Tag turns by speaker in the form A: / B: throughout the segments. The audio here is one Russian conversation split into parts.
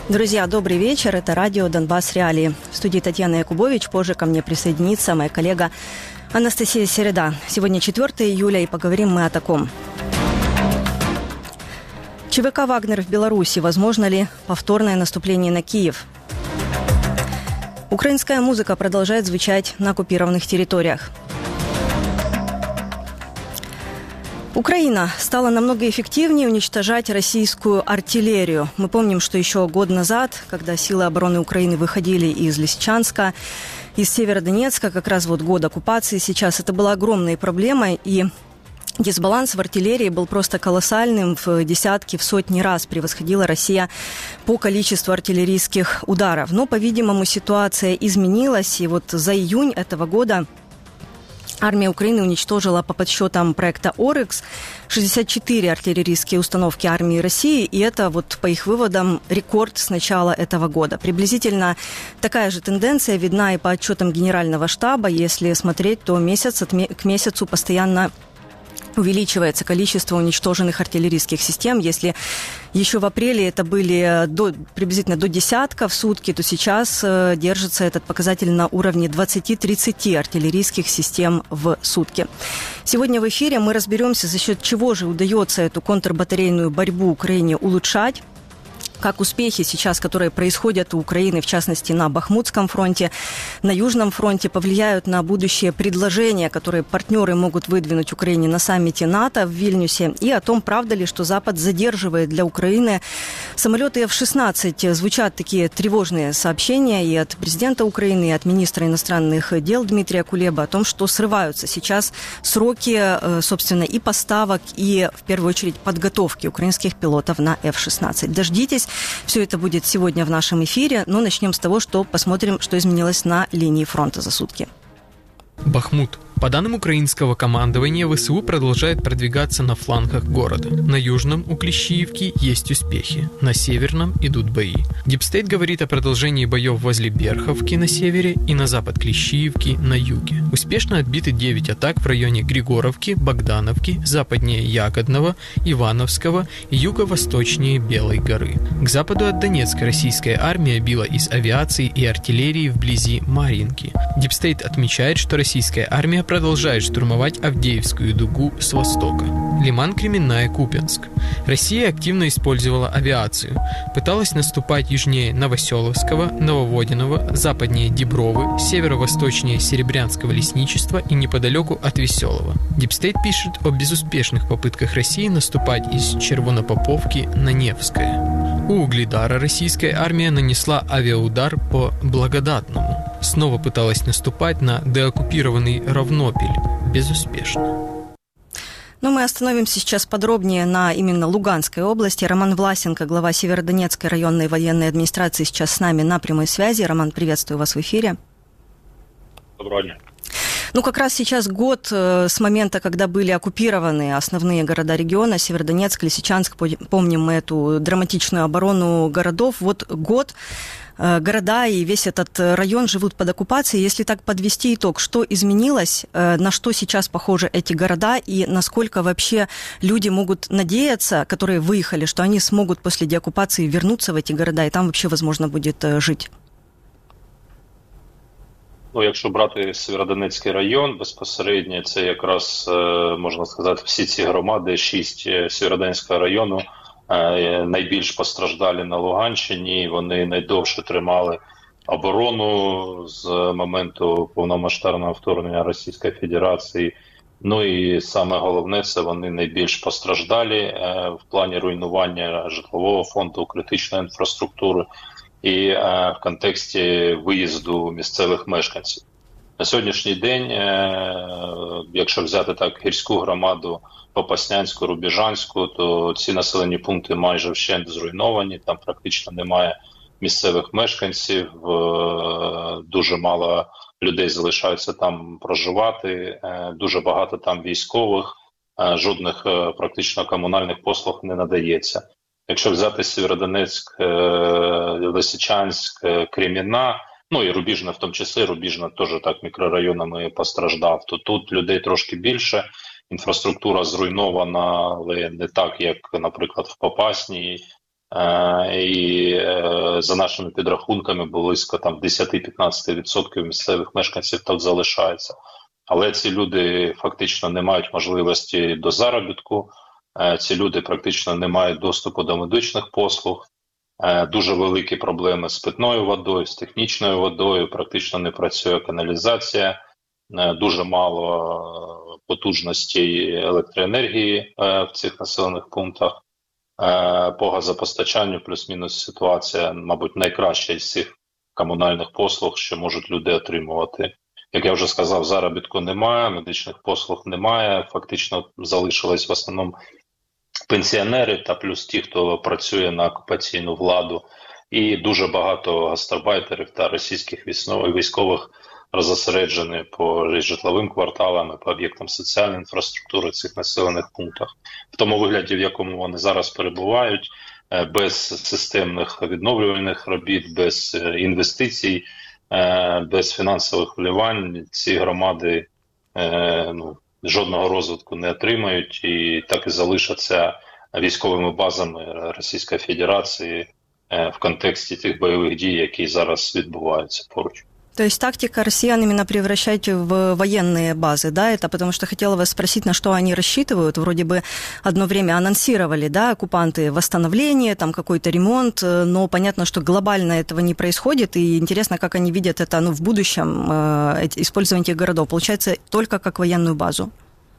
A: Друзья, добрый вечер. Это радио «Донбасс Реалии». В студии Татьяна Якубович. Позже ко мне присоединится моя коллега Анастасия Середа. Сегодня 4 июля, и поговорим мы о таком. ЧВК «Вагнер» в Беларуси. Возможно ли повторное наступление на Киев? Украинская музыка продолжает звучать на оккупированных территориях. Украина стала намного эффективнее уничтожать российскую артиллерию. Мы помним, что еще год назад, когда силы обороны Украины выходили из Лисичанска, из Северодонецка, как раз вот год оккупации сейчас, это была огромной проблемой, и дисбаланс в артиллерии был просто колоссальным, в десятки, в сотни раз превосходила Россия по количеству артиллерийских ударов. Но, по-видимому, ситуация изменилась, и вот за июнь этого года армия Украины уничтожила по подсчетам проекта «Орикс» 64 артиллерийские установки армии России, и это, вот по их выводам, рекорд с начала этого года. Приблизительно такая же тенденция видна и по отчетам Генерального штаба. Если смотреть, то месяц к месяцу постоянно увеличивается количество уничтоженных артиллерийских систем. Если еще в апреле это были приблизительно до десятка в сутки, то сейчас держится этот показатель на уровне 20-30 артиллерийских систем в сутки. Сегодня в эфире мы разберемся, за счет чего же удается эту контрбатарейную борьбу Украине улучшать, как успехи сейчас, которые происходят у Украины, в частности, на Бахмутском фронте, на Южном фронте, повлияют на будущие предложения, которые партнеры могут выдвинуть Украине на саммите НАТО в Вильнюсе, и о том, правда ли, что Запад задерживает для Украины самолеты F-16. Звучат такие тревожные сообщения и от президента Украины, и от министра иностранных дел Дмитрия Кулеба о том, что срываются сейчас сроки, собственно, и поставок, и, в первую очередь, подготовки украинских пилотов на F-16. Дождитесь. Все это будет сегодня в нашем эфире, но начнем с того, что посмотрим, что изменилось на линии фронта за сутки.
B: Бахмут. По данным украинского командования, ВСУ продолжает продвигаться на флангах города. На южном у Клещиевки есть успехи, на северном идут бои. Дипстейт говорит о продолжении боев возле Берховки на севере и на запад Клещиевки на юге. Успешно отбиты 9 атак в районе Григоровки, Богдановки, западнее Ягодного, Ивановского и юго-восточнее Белой горы. К западу от Донецка российская армия била из авиации и артиллерии вблизи Марьинки. Дипстейт отмечает, что российская армия продолжает штурмовать Авдеевскую дугу с востока. Лиман, Кременная, Купянск. Россия активно использовала авиацию. Пыталась наступать южнее Новоселовского, Нововодиного, западнее Дибровы, северо-восточнее Серебрянского лесничества и неподалеку от Веселого. Дипстейт пишет о безуспешных попытках России наступать из Червонопоповки на Невское. У Угледара российская армия нанесла авиаудар по Благодатному. Снова пыталась наступать на деоккупированный Равнопель. Безуспешно.
A: Но мы остановимся сейчас подробнее на именно Луганской области. Роман Власенко, глава Северодонецкой районной военной администрации, сейчас с нами на прямой связи. Роман, приветствую вас в эфире.
C: Доброго дня.
A: Ну, как раз сейчас год с момента, когда были оккупированы основные города региона, Северодонецк, Лисичанск, помним мы эту драматичную оборону городов. Вот год города и весь этот район живут под оккупацией. Если так подвести итог, что изменилось, на что сейчас похожи эти города и насколько вообще люди могут надеяться, которые выехали, что они смогут после деоккупации вернуться в эти города и там вообще возможно будет жить?
C: Ну, якщо брати Сєвєродонецький район, безпосередньо це якраз, можна сказати, всі ці громади, 6 Сєвєродонецького району, найбільш постраждалі на Луганщині, вони найдовше тримали оборону з моменту повномасштабного вторгнення Російської Федерації. Ну і саме головне, це вони найбільш постраждалі в плані руйнування житлового фонду, критичної інфраструктури і в контексті виїзду місцевих мешканців. На сьогоднішній день, якщо взяти так гірську громаду Попаснянську, Рубіжанську, то ці населені пункти майже вщент зруйновані, там практично немає місцевих мешканців, дуже мало людей залишаються там проживати, дуже багато там військових, жодних практично комунальних послуг не надається. Якщо взяти Сєвєродонецьк, Лисичанськ, Кремінна, ну і Рубіжна в тому числі, Рубіжна теж так мікрорайонами постраждав, то тут людей трошки більше, інфраструктура зруйнована, але не так, як, наприклад, в Попасній, І за нашими підрахунками близько там 10-15% місцевих мешканців тут залишається. Але ці люди фактично не мають можливості до заробітку, ці люди практично не мають доступу до медичних послуг, дуже великі проблеми з питною водою, з технічною водою, практично не працює каналізація, дуже мало потужностей електроенергії в цих населених пунктах. По газопостачанню плюс-мінус ситуація, мабуть, найкраща із цих комунальних послуг, що можуть люди отримувати. Як я вже сказав, заробітку немає, медичних послуг немає, фактично залишились в основному пенсіонери та плюс ті, хто працює на окупаційну владу, і дуже багато гастарбайтерів та російських військових розосереджені по житловим кварталам, по об'єктам соціальної інфраструктури цих населених пунктах. В тому вигляді, в якому вони зараз перебувають, без системних відновлювальних робіт, без інвестицій, без фінансових вливань ці громади жодного розвитку не отримають і так і залишаться військовими базами Російської Федерації в контексті тих бойових дій, які зараз відбуваються поруч.
A: То есть тактика россиян именно превращать в военные базы, да, это потому что хотела вас спросить, на что они рассчитывают. Вроде бы одно время анонсировали, да, оккупанты восстановление, там какой-то ремонт, но понятно, что глобально этого не происходит, и интересно, как они видят это, в будущем, использование этих городов. Получается, только как военную базу?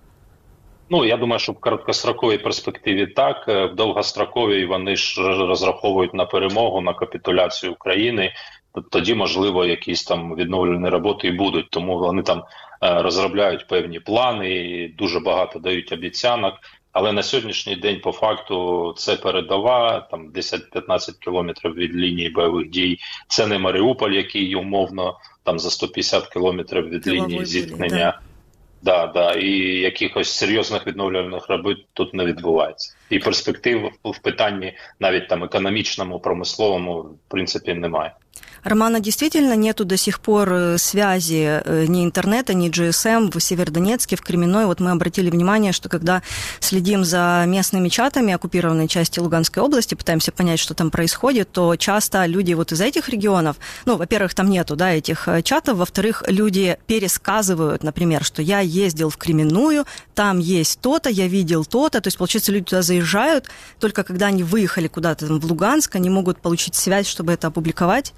C: Я думаю, що в короткостроковій перспективі так, в довгостроковій вони ж розраховують на перемогу, на капітуляцію України. Тоді, можливо, якісь там відновлювальні роботи і будуть, тому вони там розробляють певні плани, і дуже багато дають обіцянок, але на сьогоднішній день по факту це передова, там 10-15 кілометрів від лінії бойових дій, це не Маріуполь, який умовно там за 150 кілометрів від лінії зіткнення. Да, і якихось серйозних відновлювальних робіт тут не відбувається. І перспектив в питанні навіть там економічному, промисловому, в принципі, немає.
A: Романа, действительно нету до сих пор связи ни интернета, ни GSM в Северодонецке, в Кременной. Вот мы обратили внимание, что когда следим за местными чатами оккупированной части Луганской области, пытаемся понять, что там происходит, то часто люди вот из этих регионов, во-первых, там нету, да, этих чатов, во-вторых, люди пересказывают, например, что я ездил в Кременную, там есть то-то, я видел то-то, то есть, получается, люди туда заезжают, только когда они выехали куда-то там в Луганск, они могут получить связь, чтобы это опубликовать?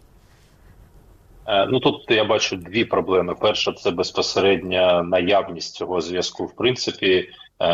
C: Тут я бачу дві проблеми. Перша – це безпосередня наявність цього зв'язку. В принципі,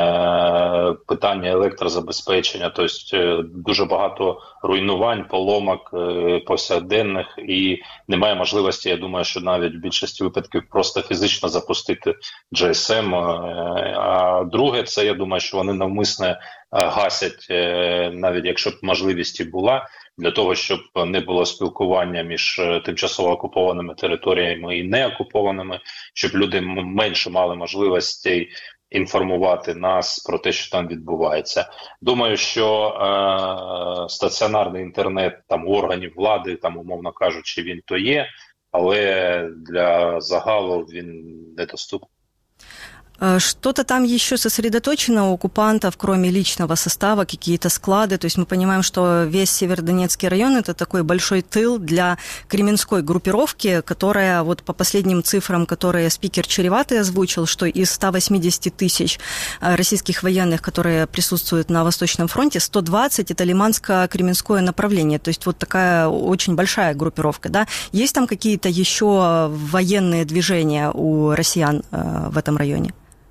C: питання електрозабезпечення, тобто дуже багато руйнувань, поломок повсякденних, і немає можливості, я думаю, що навіть в більшості випадків просто фізично запустити GSM. А друге – це, я думаю, що вони навмисно гасять, навіть якщо б можливість і була, для того, щоб не було спілкування між тимчасово окупованими територіями і неокупованими, щоб люди менше мали можливостей інформувати нас про те, що там відбувається. Думаю, що стаціонарний інтернет там органів влади, там, умовно кажучи, він то є, але для загалу він недоступний.
A: Что-то там еще сосредоточено у оккупантов, кроме личного состава, какие-то склады. То есть мы понимаем, что весь Северодонецкий район – это такой большой тыл для кременской группировки, которая, вот по последним цифрам, которые спикер Череватый озвучил, что из 180 тысяч российских военных, которые присутствуют на Восточном фронте, 120 – это Лиманско-Кременское направление. То есть вот такая очень большая группировка. Да? Есть там какие-то еще военные движения у россиян в этом районе?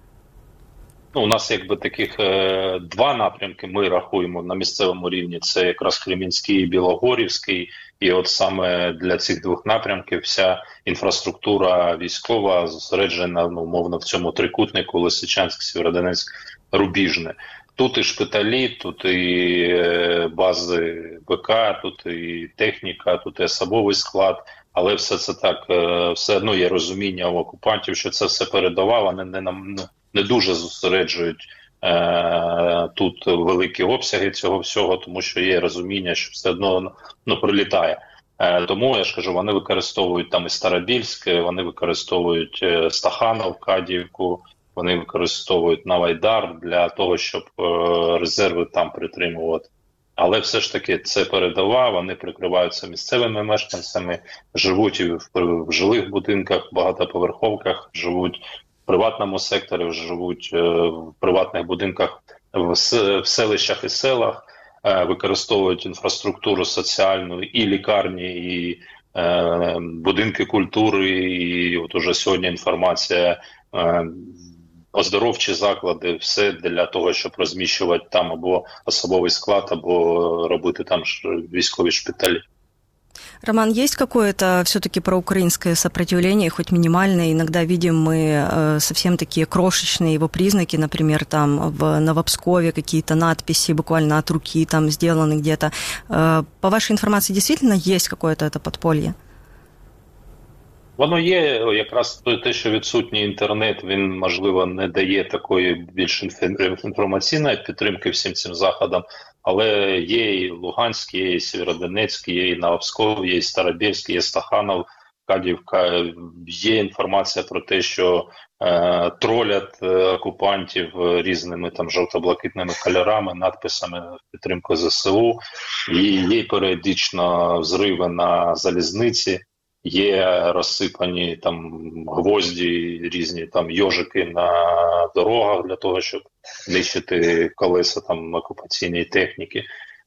C: У нас якби таких два напрямки ми рахуємо на місцевому рівні. Це якраз Кремінський і Білогорівський. І от саме для цих двох напрямків вся інфраструктура військова зосереджена, умовно, в цьому трикутнику Лисичанськ, Сєвєродонецьк, Рубіжне. Тут і шпиталі, тут і бази БК, тут і техніка, тут і особовий склад. Але все це так, все одно є розуміння у окупантів, що це все передова, вони не дуже зосереджують тут великі обсяги цього всього, тому що є розуміння, що все одно прилітає. Тому, я ж кажу, вони використовують там і Старобільськ, вони використовують Стаханов, Кадіївку, вони використовують Навайдар для того, щоб резерви там притримувати. Але все ж таки це передова, вони прикриваються місцевими мешканцями, живуть і в жилих будинках, багатоповерховках, живуть в приватному секторі, живуть в приватних будинках в селищах і селах, використовують інфраструктуру соціальну і лікарні, і будинки культури, і от уже сьогодні інформація, оздоровчі заклади, все для того, щоб розміщувати там або особовий склад, або робити там військові шпиталі.
A: Роман, есть какое-то все-таки проукраинское сопротивление, хоть минимальное? Иногда видим мы совсем такие крошечные его признаки, например, там в Новопскове какие-то надписи буквально от руки там сделаны где-то. По вашей информации, действительно есть какое-то это подполье?
C: Воно є, якраз те, що відсутній інтернет, він, можливо, не дає такої більш інформаційної підтримки всім цим заходам, але є і Луганськ, є і Сєвєродонецьк, є і Новопсков, є і Старобєльськ, є Стаханов, Кадівка. Є інформація про те, що тролять окупантів різними там жовто-блакитними кольорами, надписами в підтримку ЗСУ, і є періодично взриви на залізниці. Є розсипані там гвозді, різні там йожики на дорогах для того, щоб нищити колеса там окупаційної техніки.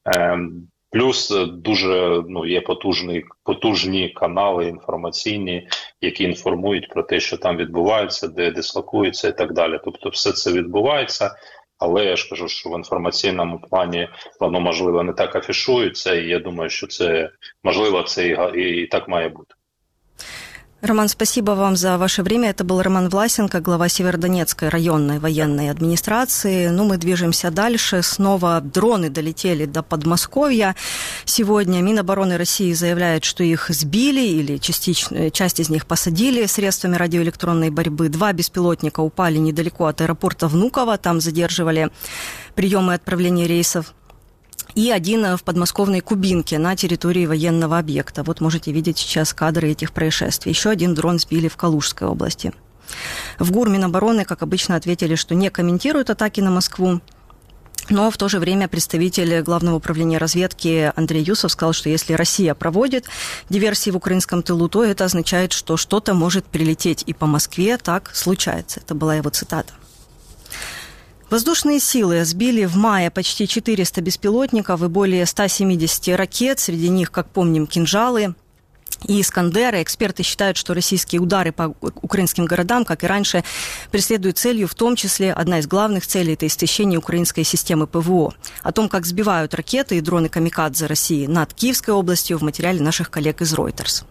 C: Плюс дуже є потужні канали інформаційні, які інформують про те, що там відбувається, де дислокується і так далі. Тобто все це відбувається, але я ж кажу, що в інформаційному плані воно, можливо, не так афішується, і я думаю, що це, можливо, це і так має бути.
A: Роман, спасибо вам за ваше время. Это был Роман Власенко, глава Северодонецкой районной военной администрации. Мы движемся дальше. Снова дроны долетели до Подмосковья. Сегодня Минобороны России заявляет, что их сбили или часть из них посадили средствами радиоэлектронной борьбы. 2 беспилотника упали недалеко от аэропорта Внуково. Там задерживали приемы и отправления рейсов. И 1 в подмосковной Кубинке на территории военного объекта. Вот можете видеть сейчас кадры этих происшествий. Еще 1 дрон сбили в Калужской области. В ГУР Минобороны, как обычно, ответили, что не комментируют атаки на Москву. Но в то же время представитель Главного управления разведки Андрей Юсов сказал, что если Россия проводит диверсии в украинском тылу, то это означает, что что-то может прилететь и по Москве. Так случается. Это была его цитата. Воздушные силы сбили в мае почти 400 беспилотников и более 170 ракет. Среди них, как помним, кинжалы и «Искандеры». Эксперты считают, что российские удары по украинским городам, как и раньше, преследуют целью, в том числе, одна из главных целей – это истощение украинской системы ПВО. О том, как сбивают ракеты и дроны «Камикадзе» России над Киевской областью, в материале наших коллег из Reuters.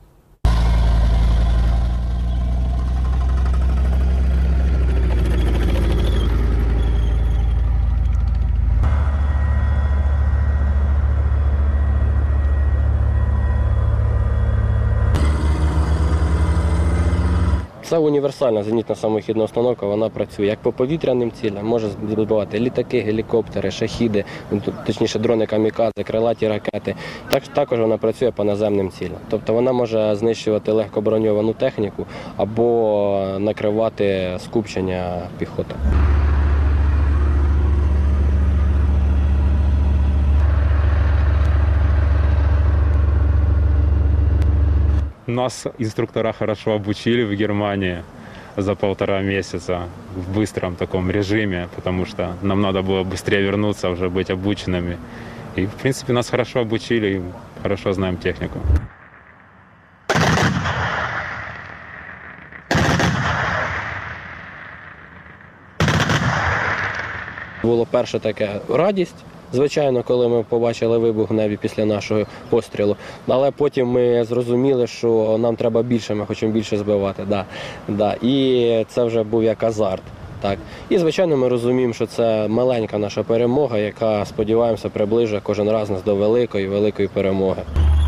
D: Це універсальна зенітно-самохідна установка, вона працює як по повітряним цілям, може збивати літаки, гелікоптери, шахіди, точніше дрони камікадзе, крилаті ракети. Також вона працює по наземним цілям. Тобто вона може знищувати легкоброньовану техніку або накривати скупчення піхоти.
E: Нас инструктора хорошо обучили в Германии за 1,5 месяца в быстром таком режиме, потому что нам надо было быстрее вернуться, уже быть обученными. И, в принципе, нас хорошо обучили и хорошо знаем технику.
D: Було перше таке радість, звичайно, коли ми побачили вибух в небі після нашого пострілу. Але потім ми зрозуміли, що нам треба більше, ми хочемо більше збивати. І це вже був як азарт. Так. І, звичайно, ми розуміємо, що це маленька наша перемога, яка, сподіваємося, приближує кожен раз нас до великої перемоги.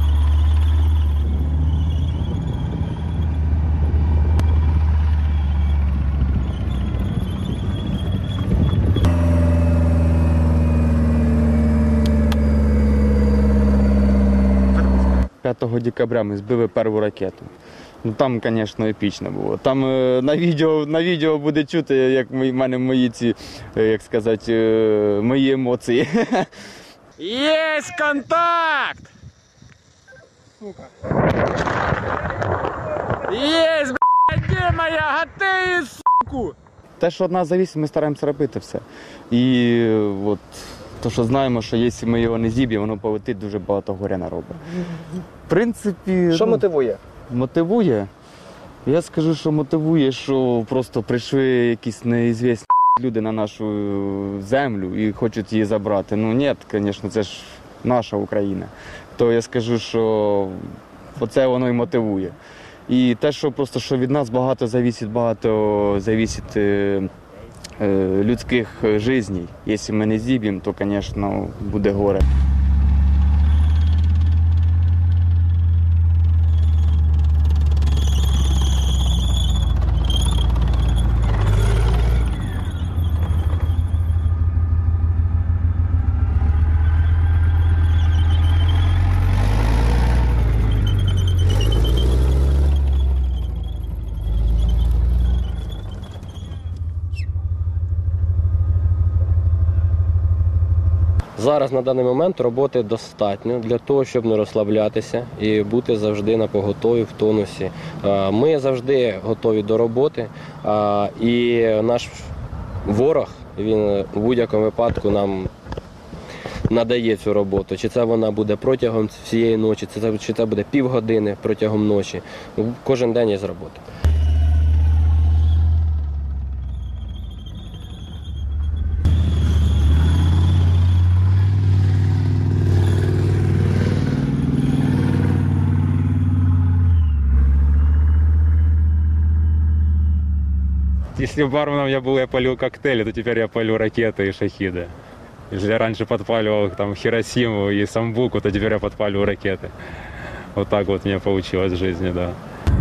E: Декабря ми збили першу ракету. Там, звісно, епічно було. Там на відео буде чути, як в мене мої мої емоції.
F: Есть контакт! Сука. Есть, блядь, где моя? Гати, суку!
G: Те, що від нас залежить, ми стараємося робити все. І от то, що знаємо, що якщо ми його не зіб'ємо, воно полетить, дуже багато горя наробить. В принципі...
D: Що мотивує?
G: Мотивує? Я скажу, що мотивує, що просто прийшли якісь неізвісні люди на нашу землю і хочуть її забрати. Ну ні, звісно, це ж наша Україна. То я скажу, що оце воно і мотивує. І те, що просто що від нас багато зависить людських життів. Якщо ми не зіб'ємо, то, звісно, буде горе.
D: Зараз на даний момент роботи достатньо для того, щоб не розслаблятися і бути завжди на поготові, в тонусі. Ми завжди готові до роботи, і наш ворог, він в будь-якому випадку нам надає цю роботу. Чи це вона буде протягом всієї ночі, чи це буде півгодини протягом ночі. Кожен день є робота.
E: Если барменом я был, я палил коктейли, то теперь я палю ракеты и шахиды. Если я раньше подпаливал там Хиросиму и Самбуку, то теперь я подпаливаю ракеты. Вот так вот у меня получилось в жизни, да.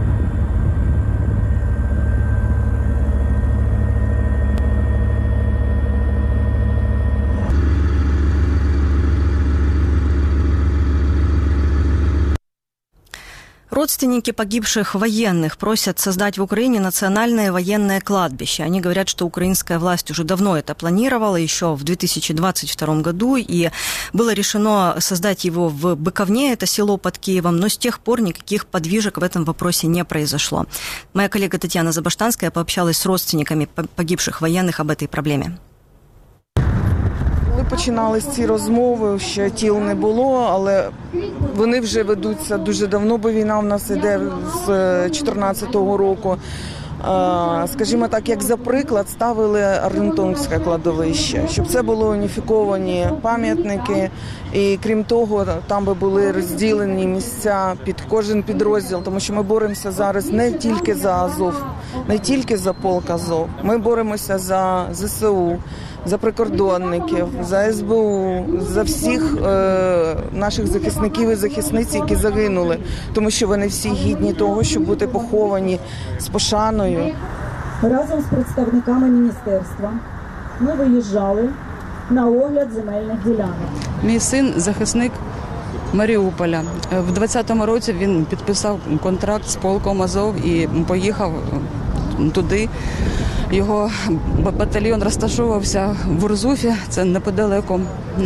A: Родственники погибших военных просят создать в Украине национальное военное кладбище. Они говорят, что украинская власть уже давно это планировала, еще в 2022 году, и было решено создать его в Быковне, это село под Киевом, но с тех пор никаких подвижек в этом вопросе не произошло. Моя коллега Татьяна Забаштанская пообщалась с родственниками погибших военных об этой проблеме.
H: Коли починались ці розмови, ще тіл не було, але вони вже ведуться дуже давно, бо війна в нас йде з 2014 року. Скажімо так, як за приклад ставили Артемівське кладовище, щоб це були уніфіковані пам'ятники. І крім того, там би були розділені місця під кожен підрозділ, тому що ми боремося зараз не тільки за Азов, не тільки за полк Азов. Ми боремося за ЗСУ, за прикордонників, за СБУ, за всіх наших захисників і захисниць, які загинули, тому що вони всі гідні того, щоб бути поховані з пошаною.
I: Разом з представниками міністерства ми виїжджали на огляд земельних ділянок.
J: Мій син – захисник Маріуполя. В 2020 році він підписав контракт з полком Азов і поїхав туди. Його батальйон розташовувався в Урзуфі, це неподалеку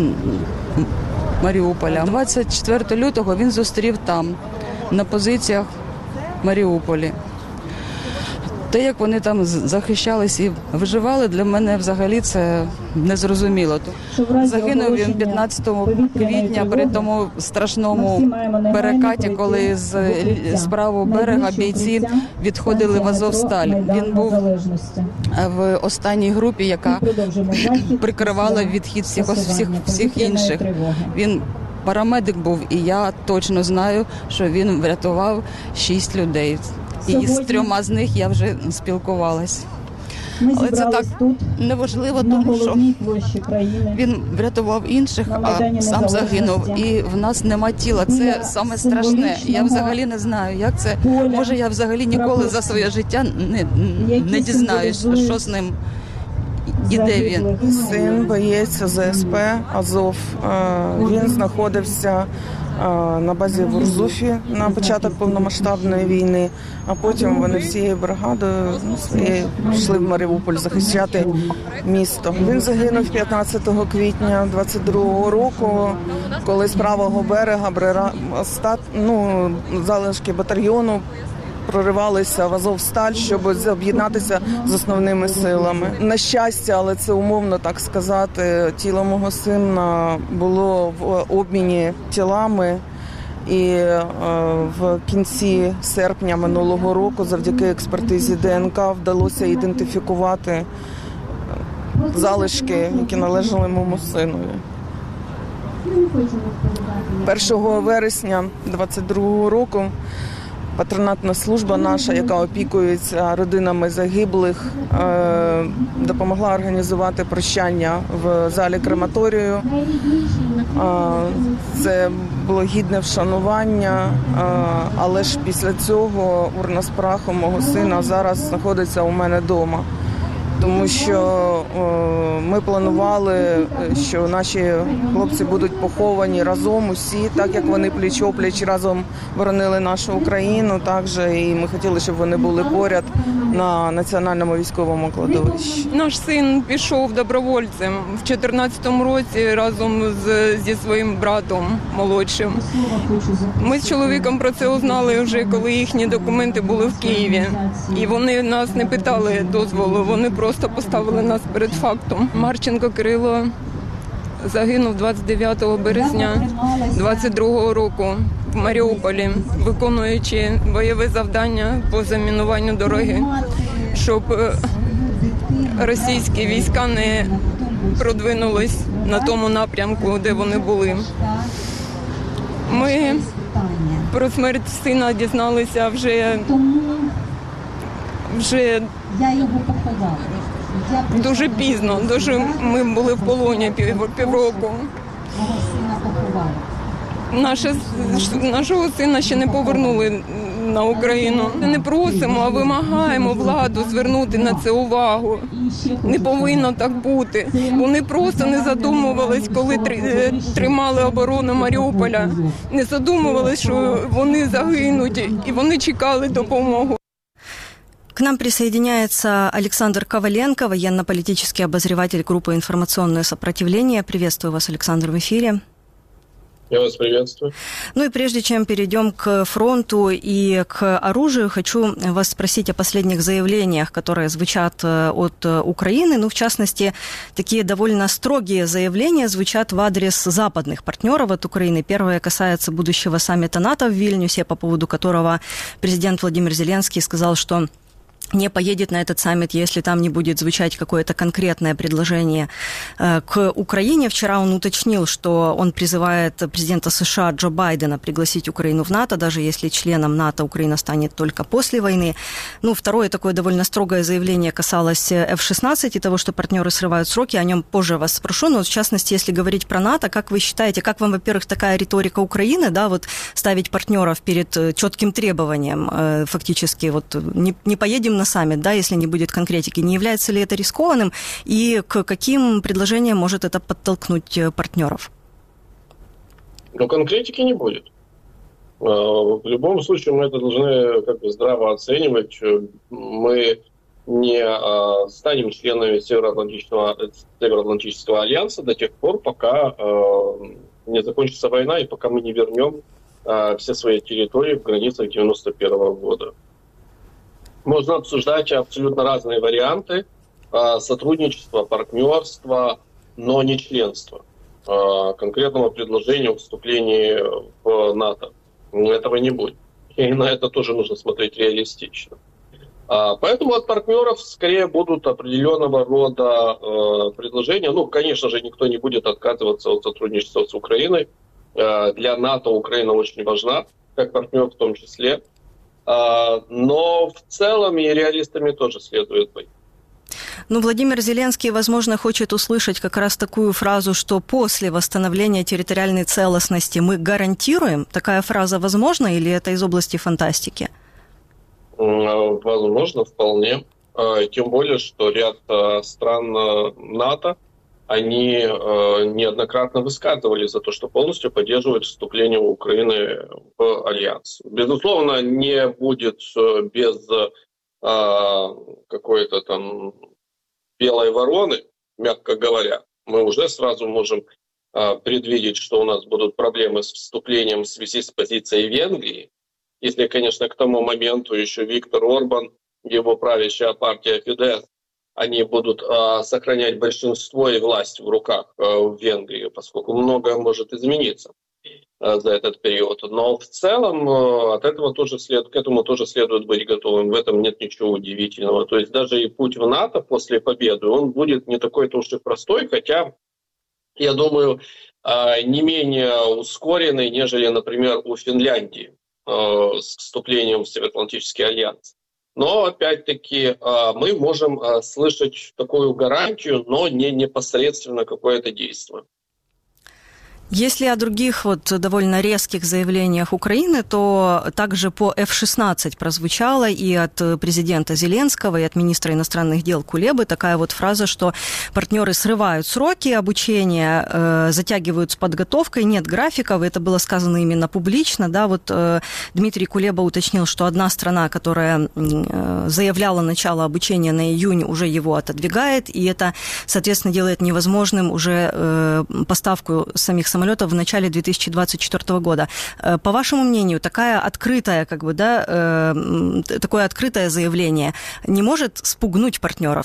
J: Маріуполя. 24 лютого він зустрів там, на позиціях в Маріуполі. Те, як вони там захищались і виживали, для мене взагалі це незрозуміло. Загинув він 15 квітня при тому страшному перекаті, коли з правого берега бійці відходили в Азовсталь. Він був в останній групі, яка прикривала відхід всіх інших. Він парамедик був, і я точно знаю, що він врятував 6 людей. І з 3 з них я вже спілкувалась. Але це так неважливо, тому що він врятував інших, а сам загинув. І в нас нема тіла. Це саме страшне. Я взагалі не знаю, як це. Може, я взагалі ніколи за своє життя не дізнаюсь, що з ним і де він.
H: Син боєць ЗСП Азов. Він знаходився на базі в Урзуфі на початок повномасштабної війни, а потім вони всією бригадою йшли в Маріуполь захищати місто. Він загинув 15 квітня 22-го року, коли з правого берега залишки батальйону проривалися в Азовсталь, щоб об'єднатися з основними силами. На щастя, але це умовно так сказати, тіло мого сина було в обміні тілами. І в кінці серпня минулого року завдяки експертизі ДНК вдалося ідентифікувати залишки, які належали моєму синові. 1 вересня 22-го року патронатна служба наша, яка опікується родинами загиблих, допомогла організувати прощання в залі крематорію. Це було гідне вшанування, але ж після цього урна з прахом мого сина зараз знаходиться у мене вдома. Тому що ми планували, що наші хлопці будуть поховані разом усі, так як вони пліч-опліч разом боронили нашу Україну, також і ми хотіли, щоб вони були поряд на національному військовому кладовищі.
K: Наш син пішов добровольцем в 2014 році разом зі своїм братом молодшим. Ми з чоловіком про це узнали вже, коли їхні документи були в Києві. І вони нас не питали дозволу, вони просто поставили нас перед фактом. Марченко Кирило загинув 29 березня 22-го року в Маріуполі, виконуючи бойове завдання по замінуванню дороги, щоб російські війська не продвинулись на тому напрямку, де вони були. Ми про смерть сина дізналися вже дуже пізно, ми були в полоні півроку. Нашого сина ще не повернули на Україну. Не просимо, а вимагаємо владу звернути на це увагу. Не повинно так бути. Вони просто не задумувались, коли тримали оборону Маріуполя. Не задумувались, що вони загинуть, і вони чекали допомогу.
A: К нам присоединяется Александр Коваленко, военно-политический обозреватель группы «Информационное сопротивление». Приветствую вас, Александр, в эфире.
L: Я вас приветствую.
A: Ну и прежде чем перейдем к фронту и к оружию, хочу вас спросить о последних заявлениях, которые звучат от Украины. Ну, в частности, такие довольно строгие заявления звучат в адрес западных партнеров от Украины. Первое касается будущего саммита НАТО в Вильнюсе, по поводу которого президент Владимир Зеленский сказал, что не поедет на этот саммит, если там не будет звучать какое-то конкретное предложение к Украине. Вчера он уточнил, что он призывает президента США Джо Байдена пригласить Украину в НАТО, даже если членом НАТО Украина станет только после войны. Ну, второе такое довольно строгое заявление касалось F-16 и того, что партнеры срывают сроки. О нем позже вас спрошу. Но, в частности, если говорить про НАТО, как вы считаете, как вам, во-первых, такая риторика Украины, да, вот ставить партнеров перед четким требованием, фактически, вот не поедем на саммит, да, если не будет конкретики, не является ли это рискованным и к каким предложениям может это подтолкнуть партнеров?
L: Но конкретики не будет. В любом случае мы это должны здраво оценивать. Мы не станем членами Североатлантического альянса до тех пор, пока не закончится война и пока мы не вернем все свои территории в границах 91 года. Можно обсуждать абсолютно разные варианты сотрудничества, партнерства, но не членства. Конкретного предложения о вступлении в НАТО. Этого не будет. И на это тоже нужно смотреть реалистично. Поэтому от партнеров скорее будут определенного рода предложения. Ну, конечно же, никто не будет отказываться от сотрудничества с Украиной. Для НАТО Украина очень важна, как партнер в том числе. Но в целом и реалистами тоже следует быть.
A: Ну, Владимир Зеленский, возможно, хочет услышать как раз такую фразу, что после восстановления территориальной целостности мы гарантируем. Такая фраза возможна или это из области фантастики?
L: Возможно, вполне. Тем более, что ряд стран НАТО, они неоднократно высказывали за то, что полностью поддерживают вступление Украины в альянс. Безусловно, не будет без какой-то там белой вороны, мягко говоря. Мы уже сразу можем предвидеть, что у нас будут проблемы с вступлением в связи с позицией Венгрии. Если, конечно, к тому моменту еще Виктор Орбан, его правящая партия Фидesz, они будут сохранять большинство и власть в руках в Венгрии, поскольку многое может измениться за этот период. Но в целом к этому тоже следует быть готовым. В этом нет ничего удивительного. То есть даже и путь в НАТО после победы, он будет не такой-то уж и простой, хотя, я думаю, не менее ускоренный, нежели, например, у Финляндии с вступлением в Североатлантический альянс. Но, опять-таки, мы можем слышать такую гарантию, но не непосредственно какое-то действие.
A: Если о других довольно резких заявлениях Украины, то также по F-16 прозвучало и от президента Зеленского, и от министра иностранных дел Кулебы такая фраза, что партнеры срывают сроки обучения, затягивают с подготовкой, нет графиков, это было сказано именно публично. Да, Дмитрий Кулеба уточнил, что одна страна, которая заявляла начало обучения на июнь, уже его отодвигает, и это, соответственно, делает невозможным уже поставку самих самолетов в начале 2024 года. По вашему мнению, такое открытое заявление не может спугнуть партнеров?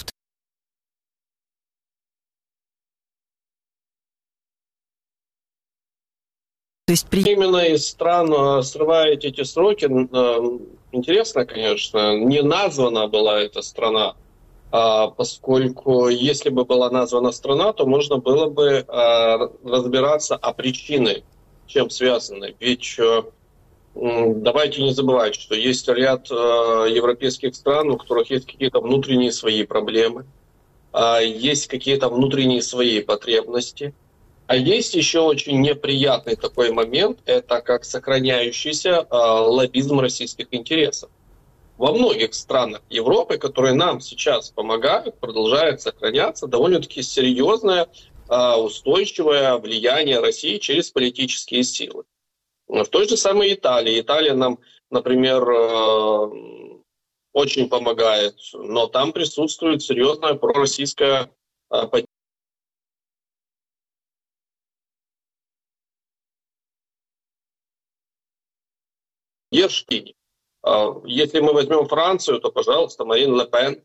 A: То есть
L: Именно из стран срываете эти сроки. Интересно, конечно, не названа была эта страна. Поскольку если бы была названа страна, то можно было бы разбираться о причине, чем связаны. Ведь давайте не забывать, что есть ряд европейских стран, у которых есть какие-то внутренние свои проблемы, есть какие-то внутренние свои потребности. А есть еще очень неприятный такой момент, это как сохраняющийся лоббизм российских интересов. Во многих странах Европы, которые нам сейчас помогают, продолжает сохраняться довольно-таки серьезное, устойчивое влияние России через политические силы. В той же самой Италии. Италия нам, например, очень помогает, но там присутствует серьезная пророссийская поддержка. Если мы возьмем Францию, то, пожалуйста, Марин Ле Пен,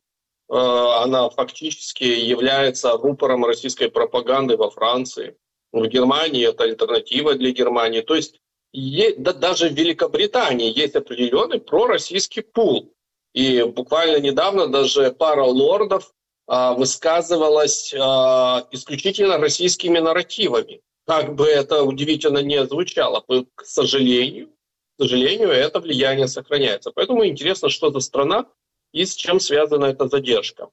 L: она фактически является рупором российской пропаганды во Франции. В Германии это альтернатива для Германии. То есть даже в Великобритании есть определенный пророссийский пул. И буквально недавно даже пара лордов высказывалась исключительно российскими нарративами. Как бы это удивительно не звучало, к сожалению, это влияние сохраняется. Поэтому интересно, что за страна и с чем связана эта задержка.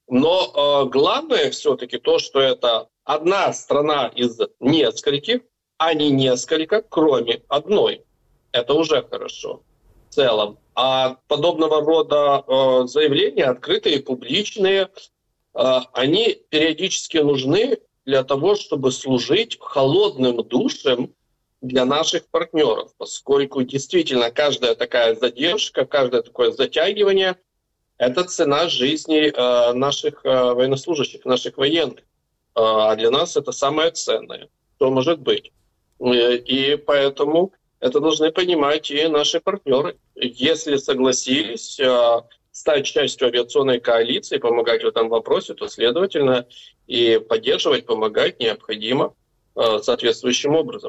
L: Но главное все-таки то, что это одна страна из нескольких, а не несколько, кроме одной. Это уже хорошо в целом. А подобного рода заявления, открытые, публичные, они периодически нужны для того, чтобы служить холодным душем для наших партнеров, поскольку действительно каждая такая задержка, каждое такое затягивание – это цена жизни наших военнослужащих, наших военных. А для нас это самое ценное, что может быть. И поэтому это должны понимать и наши партнеры. Если согласились стать частью авиационной коалиции, помогать в этом вопросе, то, следовательно, и поддерживать, помогать необходимо соответствующим образом.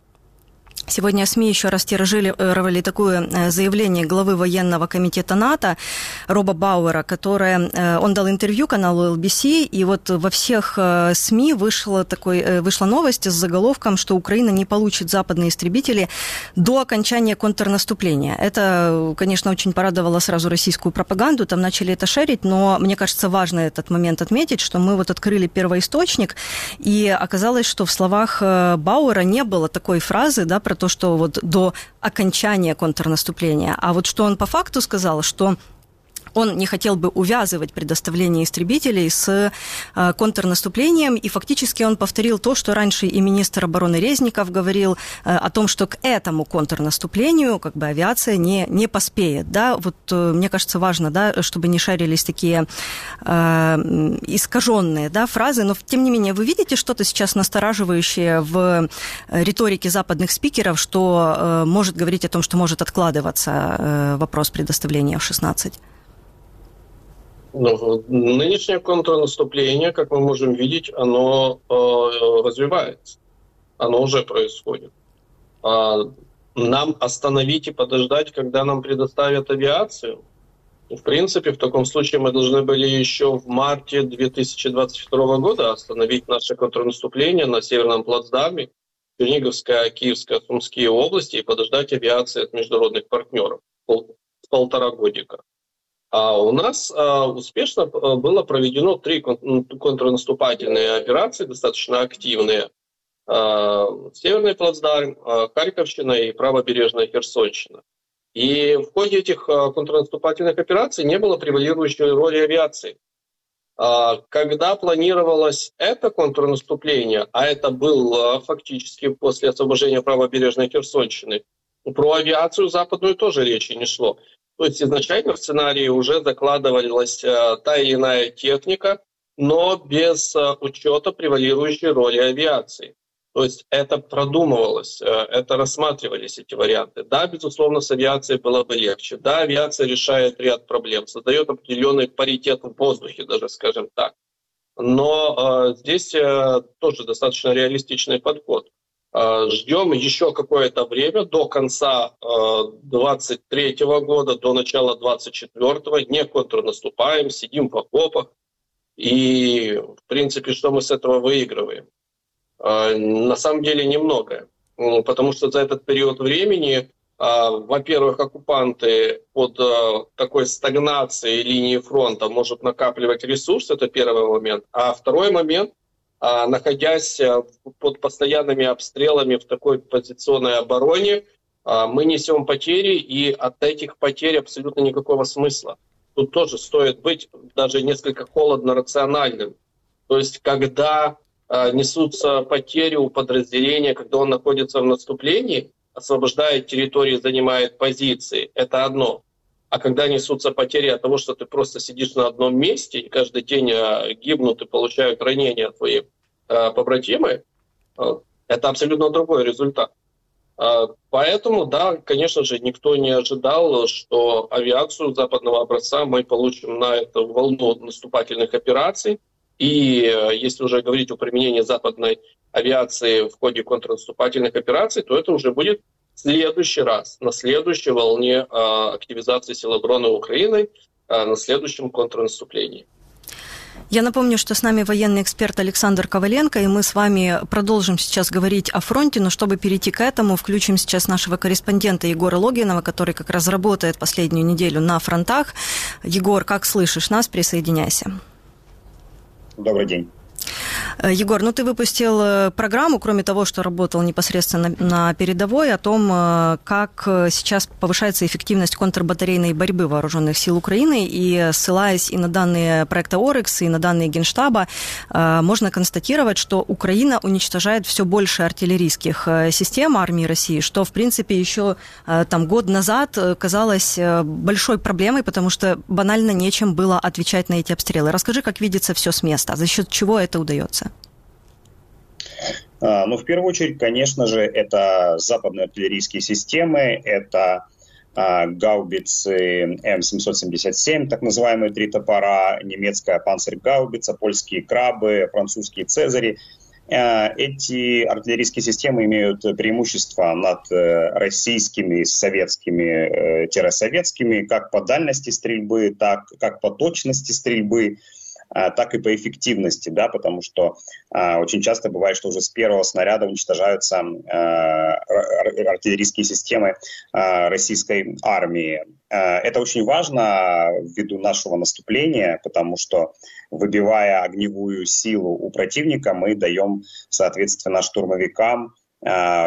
A: Сегодня СМИ еще раз тиражировали такое заявление главы военного комитета НАТО Роба Бауэра, он дал интервью каналу LBC, и во всех СМИ вышла новость с заголовком, что Украина не получит западные истребители до окончания контрнаступления. Это, конечно, очень порадовало сразу российскую пропаганду, там начали это шерить, но мне кажется, важно этот момент отметить, что мы открыли первоисточник, и оказалось, что в словах Бауэра не было такой фразы, да, про то, что до окончания контрнаступления. А что он по факту сказал, что он не хотел бы увязывать предоставление истребителей с контрнаступлением, и фактически он повторил то, что раньше и министр обороны Резников говорил о том, что к этому контрнаступлению как бы авиация не поспеет. Да? Вот мне кажется, важно, да, чтобы не шарились такие искаженные, да, фразы, но тем не менее вы видите что-то сейчас настораживающее в риторике западных спикеров, что может говорить о том, что может откладываться вопрос предоставления F-16?
L: Нынешнее контрнаступление, как мы можем видеть, оно развивается. Оно уже происходит. Нам остановить и подождать, когда нам предоставят авиацию? В принципе, в таком случае мы должны были еще в марте 2022 года остановить наше контрнаступление на Северном плацдарме, Черниговская, Киевская, Сумские области и подождать авиации от международных партнеров полтора годика. А у нас успешно было проведено 3 контрнаступательные операции, достаточно активные. Северный плацдарм, Харьковщина и правобережная Херсонщина. И в ходе этих контрнаступательных операций не было превалирующей роли авиации. Когда планировалось это контрнаступление, а это было фактически после освобождения правобережной Херсонщины, про авиацию западную тоже речи не шло. То есть изначально в сценарии уже закладывалась та или иная техника, но без учета превалирующей роли авиации. То есть это продумывалось, это рассматривались эти варианты. Да, безусловно, с авиацией было бы легче. Да, авиация решает ряд проблем, создает определенный паритет в воздухе, даже скажем так. Но здесь тоже достаточно реалистичный подход. Ждем еще какое-то время до конца 2023 года, до начала 2024, не контрнаступаем, сидим в окопах. И, в принципе, что мы с этого выигрываем? На самом деле немного. Потому что за этот период времени, во-первых, оккупанты под такой стагнацией линии фронта могут накапливать ресурсы, это первый момент. А второй момент, находясь под постоянными обстрелами в такой позиционной обороне, мы несем потери, и от этих потерь абсолютно никакого смысла. Тут тоже стоит быть даже несколько холодно-рациональным. То есть, когда несутся потери у подразделения, когда он находится в наступлении, освобождает территории, занимает позиции, это одно. А когда несутся потери от того, что ты просто сидишь на одном месте, и каждый день гибнут и получают ранения твои побратимы, это абсолютно другой результат. Поэтому, да, конечно же, никто не ожидал, что авиацию западного образца мы получим на эту волну наступательных операций. И если уже говорить о применении западной авиации в ходе контрнаступательных операций, то это уже будет в следующий раз, на следующей волне активизации сил обороны Украины, на следующем контрнаступлении.
A: Я напомню, что с нами военный эксперт Александр Коваленко, и мы с вами продолжим сейчас говорить о фронте, но чтобы перейти к этому, включим сейчас нашего корреспондента Егора Логинова, который как раз работает последнюю неделю на фронтах. Егор, как слышишь нас? Присоединяйся.
M: Добрый день.
A: Егор, ну ты выпустил программу, кроме того, что работал непосредственно на передовой, о том, как сейчас повышается эффективность контрбатарейной борьбы вооруженных сил Украины, и ссылаясь и на данные проекта «Орекс», и на данные Генштаба, можно констатировать, что Украина уничтожает все больше артиллерийских систем армии России, что, в принципе, еще там год назад казалось большой проблемой, потому что банально нечем было отвечать на эти обстрелы. Расскажи, как видится все с места, за счет чего это удается?
M: Ну, в первую очередь, конечно же, это западные артиллерийские системы, это гаубицы М777, так называемые 3 топора, немецкая панциргаубица, польские крабы, французские цезари. Эти артиллерийские системы имеют преимущество над российскими, советскими, как по дальности стрельбы, так как по точности стрельбы, так и по эффективности, да, потому что очень часто бывает, что уже с первого снаряда уничтожаются артиллерийские системы российской армии. Это очень важно ввиду нашего наступления, потому что, выбивая огневую силу у противника, мы даем, соответственно, штурмовикам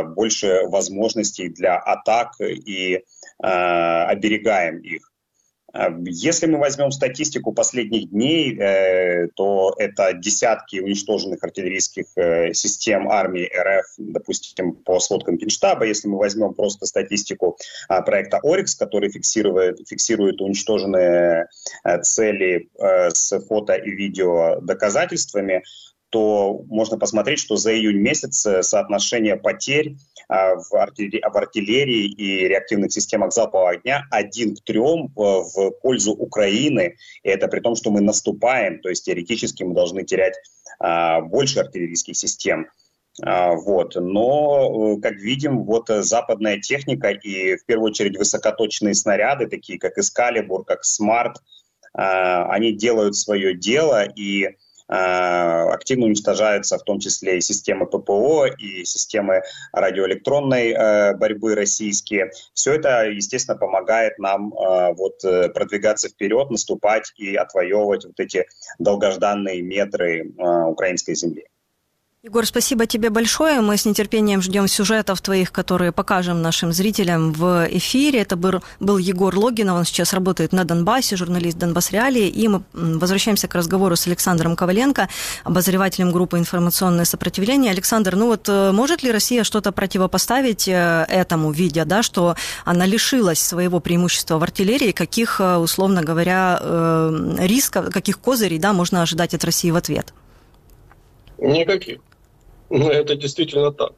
M: больше возможностей для атак и оберегаем их. Если мы возьмем статистику последних дней, то это десятки уничтоженных артиллерийских систем армии РФ, допустим, по сводкам Генштаба. Если мы возьмем просто статистику проекта «Орикс», который фиксирует уничтоженные цели с фото и видео доказательствами, то можно посмотреть, что за июнь месяц соотношение потерь в артиллерии и реактивных системах залпового огня 1 к 3 в пользу Украины. И это при том, что мы наступаем, то есть теоретически мы должны терять больше артиллерийских систем. Вот. Но, как видим, вот западная техника и в первую очередь высокоточные снаряды, такие как Эскалибур, как Смарт, они делают свое дело и активно уничтожаются в том числе и системы ППО, и системы радиоэлектронной борьбы российские. Все это, естественно, помогает нам продвигаться вперед, наступать и отвоевывать вот эти долгожданные метры украинской земли.
A: Егор, спасибо тебе большое. Мы с нетерпением ждем сюжетов твоих, которые покажем нашим зрителям в эфире. Это был Егор Логинов, он сейчас работает на Донбассе, журналист «Донбасс Реалии». И мы возвращаемся к разговору с Александром Коваленко, обозревателем группы «Информационное сопротивление». Александр, может ли Россия что-то противопоставить этому, видя, да, что она лишилась своего преимущества в артиллерии, каких, условно говоря, рисков, каких козырей, да, можно ожидать от России в ответ?
L: Никаких. Это действительно так.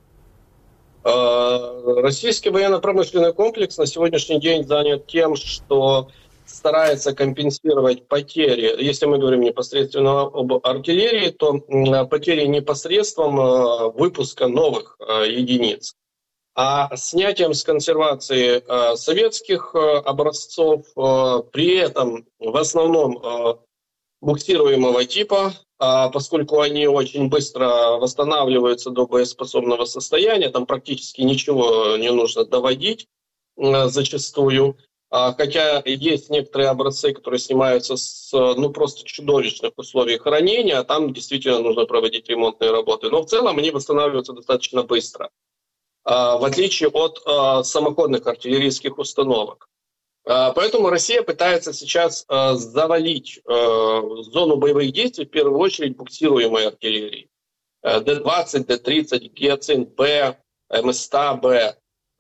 L: Российский военно-промышленный комплекс на сегодняшний день занят тем, что старается компенсировать потери. Если мы говорим непосредственно об артиллерии, то потери не посредством выпуска новых единиц, а снятием с консервации советских образцов, при этом в основном буксируемого типа, поскольку они очень быстро восстанавливаются до боеспособного состояния, там практически ничего не нужно доводить зачастую, хотя есть некоторые образцы, которые снимаются с просто чудовищных условий хранения, а там действительно нужно проводить ремонтные работы. Но в целом они восстанавливаются достаточно быстро, в отличие от самоходных артиллерийских установок. Поэтому Россия пытается сейчас завалить зону боевых действий в первую очередь буксируемой артиллерией. Д-20, Д-30, Гиацинт-Б, МСТ-Б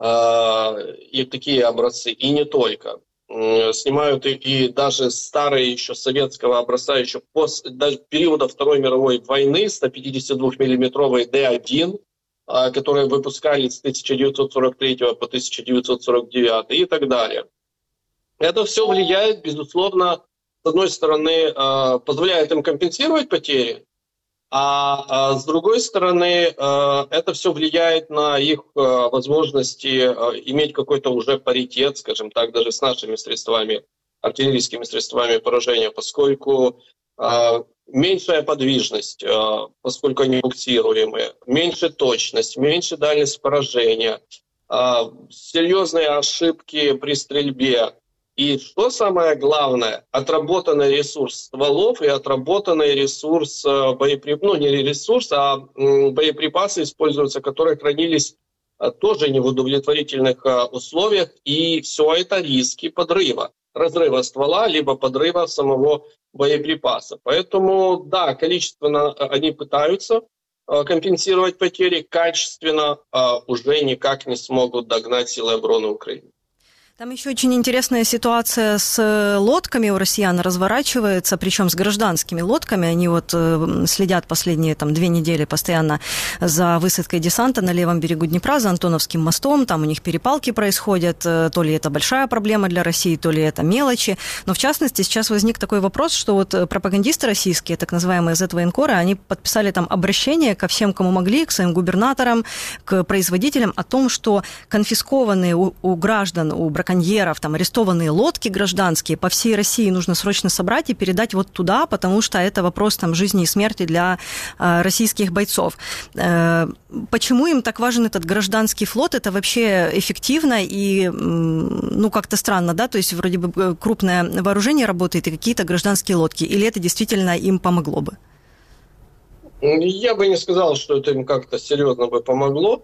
L: и такие образцы, и не только. Снимают и даже старые еще советского образца, еще даже периода Второй мировой войны, 152-миллиметровые Д-1, которые выпускали с 1943 по 1949 и так далее. Это все влияет, безусловно, с одной стороны, позволяет им компенсировать потери, а с другой стороны, это все влияет на их возможности иметь какой-то уже паритет, скажем так, даже с нашими средствами, артиллерийскими средствами поражения, поскольку меньшая подвижность, поскольку они буксируемые, меньше точность, меньше дальность поражения, серьезные ошибки при стрельбе. И что самое главное, отработанный ресурс стволов и отработанный ресурс боеприпасы используются, которые хранились тоже не в удовлетворительных условиях. И все это риски подрыва, разрыва ствола, либо подрыва самого боеприпаса. Поэтому, да, количественно они пытаются компенсировать потери, качественно уже никак не смогут догнать силы обороны Украины.
A: Там еще очень интересная ситуация с лодками у россиян разворачивается, причем с гражданскими лодками. Они следят последние 2 недели постоянно за высадкой десанта на левом берегу Днепра, за Антоновским мостом. Там у них перепалки происходят. То ли это большая проблема для России, то ли это мелочи. Но в частности сейчас возник такой вопрос, что пропагандисты российские, так называемые Z-военкоры, они подписали там обращение ко всем, кому могли, к своим губернаторам, к производителям о том, что конфискованные у граждан, у браконьеров, арестованные лодки гражданские по всей России нужно срочно собрать и передать туда, потому что это вопрос жизни и смерти для российских бойцов. Почему им так важен этот гражданский флот? Это вообще эффективно и, как-то странно, да? То есть вроде бы крупное вооружение работает и какие-то гражданские лодки. Или это действительно им помогло бы?
L: Я бы не сказал, что это им как-то серьезно бы помогло.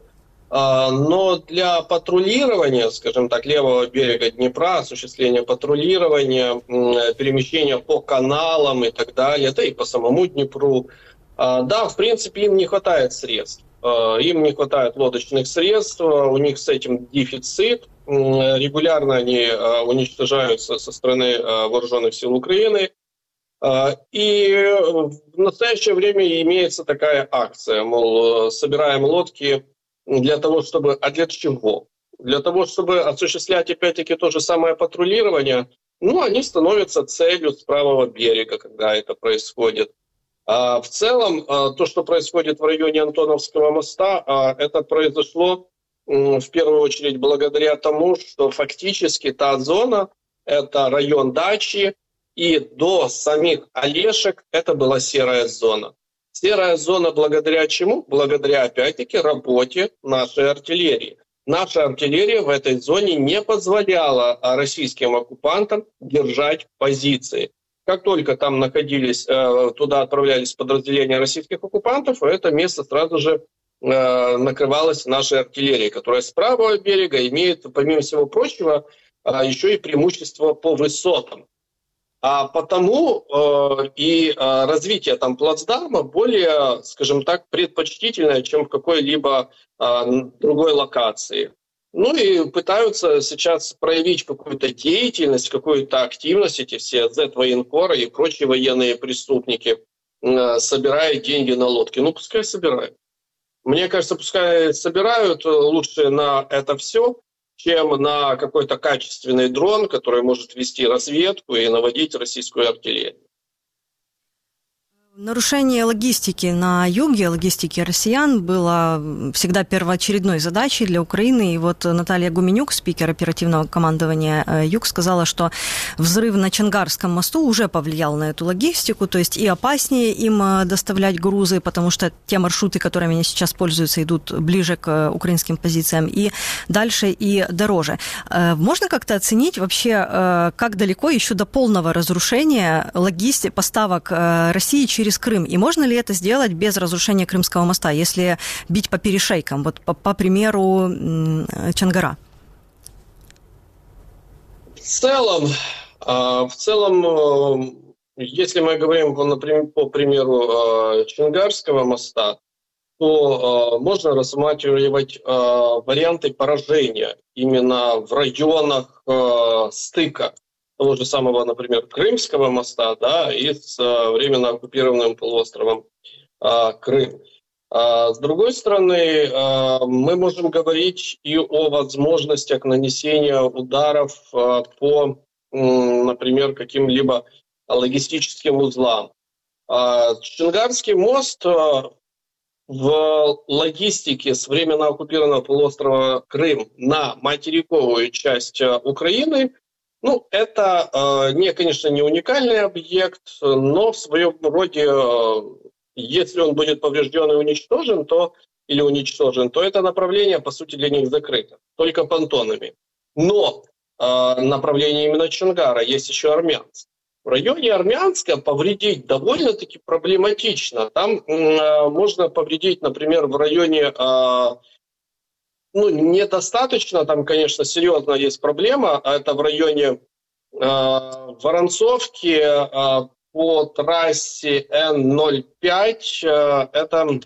L: Но для патрулирования, скажем так, левого берега Днепра, осуществления патрулирования, перемещения по каналам и так далее, да и по самому Днепру, да, в принципе, им не хватает средств. Им не хватает лодочных средств, у них с этим дефицит. Регулярно они уничтожаются со стороны вооруженных сил Украины. И в настоящее время имеется такая акция, мол, собираем лодки для того, чтобы... А для чего? Для того, чтобы осуществлять, опять-таки, то же самое патрулирование, ну, они становятся целью с правого берега, когда это происходит. В целом, то, что происходит в районе Антоновского моста, это произошло в первую очередь благодаря тому, что фактически та зона, это район Дачи, и до самих Олешек это была серая зона. Серая зона благодаря чему? Благодаря, опять-таки, работе нашей артиллерии. Наша артиллерия в этой зоне не позволяла российским оккупантам держать позиции. Как только там находились, туда отправлялись подразделения российских оккупантов, это место сразу же накрывалось нашей артиллерией, которая с правого берега имеет, помимо всего прочего, еще и преимущество по высотам. А потому и развитие там плацдарма более, скажем так, предпочтительное, чем в какой-либо другой локации. Ну и пытаются сейчас проявить какую-то деятельность, какую-то активность, эти все Z-военкоры и прочие военные преступники, собирая деньги на лодки. Ну, пускай собирают. Мне кажется, пускай собирают лучше на это все, чем на какой-то качественный дрон, который может вести разведку и наводить российскую артиллерию.
A: Нарушение логистики на юге, логистики россиян, было всегда первоочередной задачей для Украины. И вот Наталья Гуменюк, спикер оперативного командования Юг, сказала, что взрыв на Чонгарском мосту уже повлиял на эту логистику, то есть и опаснее им доставлять грузы, потому что те маршруты, которыми они сейчас пользуются, идут ближе к украинским позициям, и дальше, и дороже. Можно как-то оценить вообще, как далеко еще до полного разрушения поставок России через Крым? И можно ли это сделать без разрушения Крымского моста, если бить по перешейкам, вот по примеру Чонгара?
L: В целом, если мы говорим по примеру Чонгарского моста, то можно рассматривать варианты поражения именно в районах стыка того же самого, например, Крымского моста, да, и с временно оккупированным полуостровом Крым. С другой стороны, мы можем говорить и о возможностях нанесения ударов по, например, каким-либо логистическим узлам. Чонгарский мост в логистике с временно оккупированного полуострова Крым на материковую часть Украины, ну, это, конечно, не уникальный объект, но в своем роде, если он будет поврежден и уничтожен, то это направление, по сути, для них закрыто, только понтонами. Но направление именно Чонгара есть еще Армянск. В районе Армянска повредить довольно-таки проблематично. Там можно повредить, например, в районе... недостаточно, там, конечно, серьезно есть проблема. Это в районе Воронцовки по трассе Н-05. Это,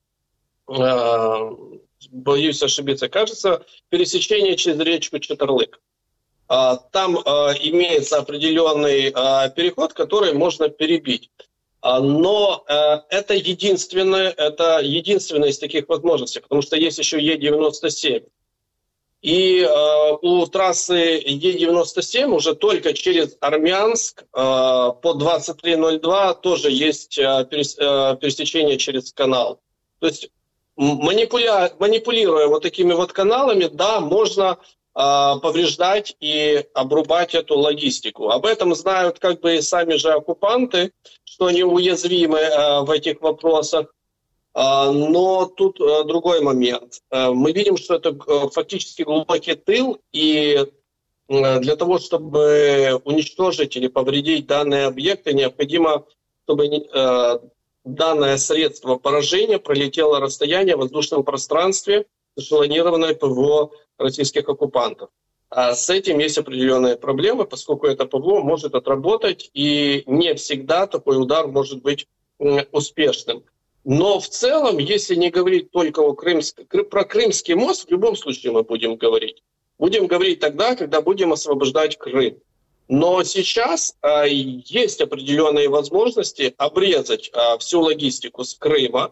L: боюсь ошибиться, кажется, пересечение через речку Чатарлык. Там имеется определенный переход, который можно перебить. Но это единственная из таких возможностей, потому что есть еще Е-97. И у трассы Е-97 уже только через Армянск по 2302 тоже есть пересечение через канал. То есть манипулируя вот такими вот каналами, да, можно повреждать и обрубать эту логистику. Об этом знают как бы и сами же оккупанты, что они уязвимы в этих вопросах. Но тут другой момент. Мы видим, что это фактически глубокий тыл, и для того, чтобы уничтожить или повредить данные объекты, необходимо, чтобы данное средство поражения пролетело расстояние в воздушном пространстве эшелонированное ПВО российских оккупантов. А с этим есть определенные проблемы, поскольку это ПВО может отработать, и не всегда такой удар может быть успешным. Но в целом, если не говорить только про Крымский мост, в любом случае мы будем говорить. Будем говорить тогда, когда будем освобождать Крым. Но сейчас есть определенные возможности обрезать всю логистику с Крыма,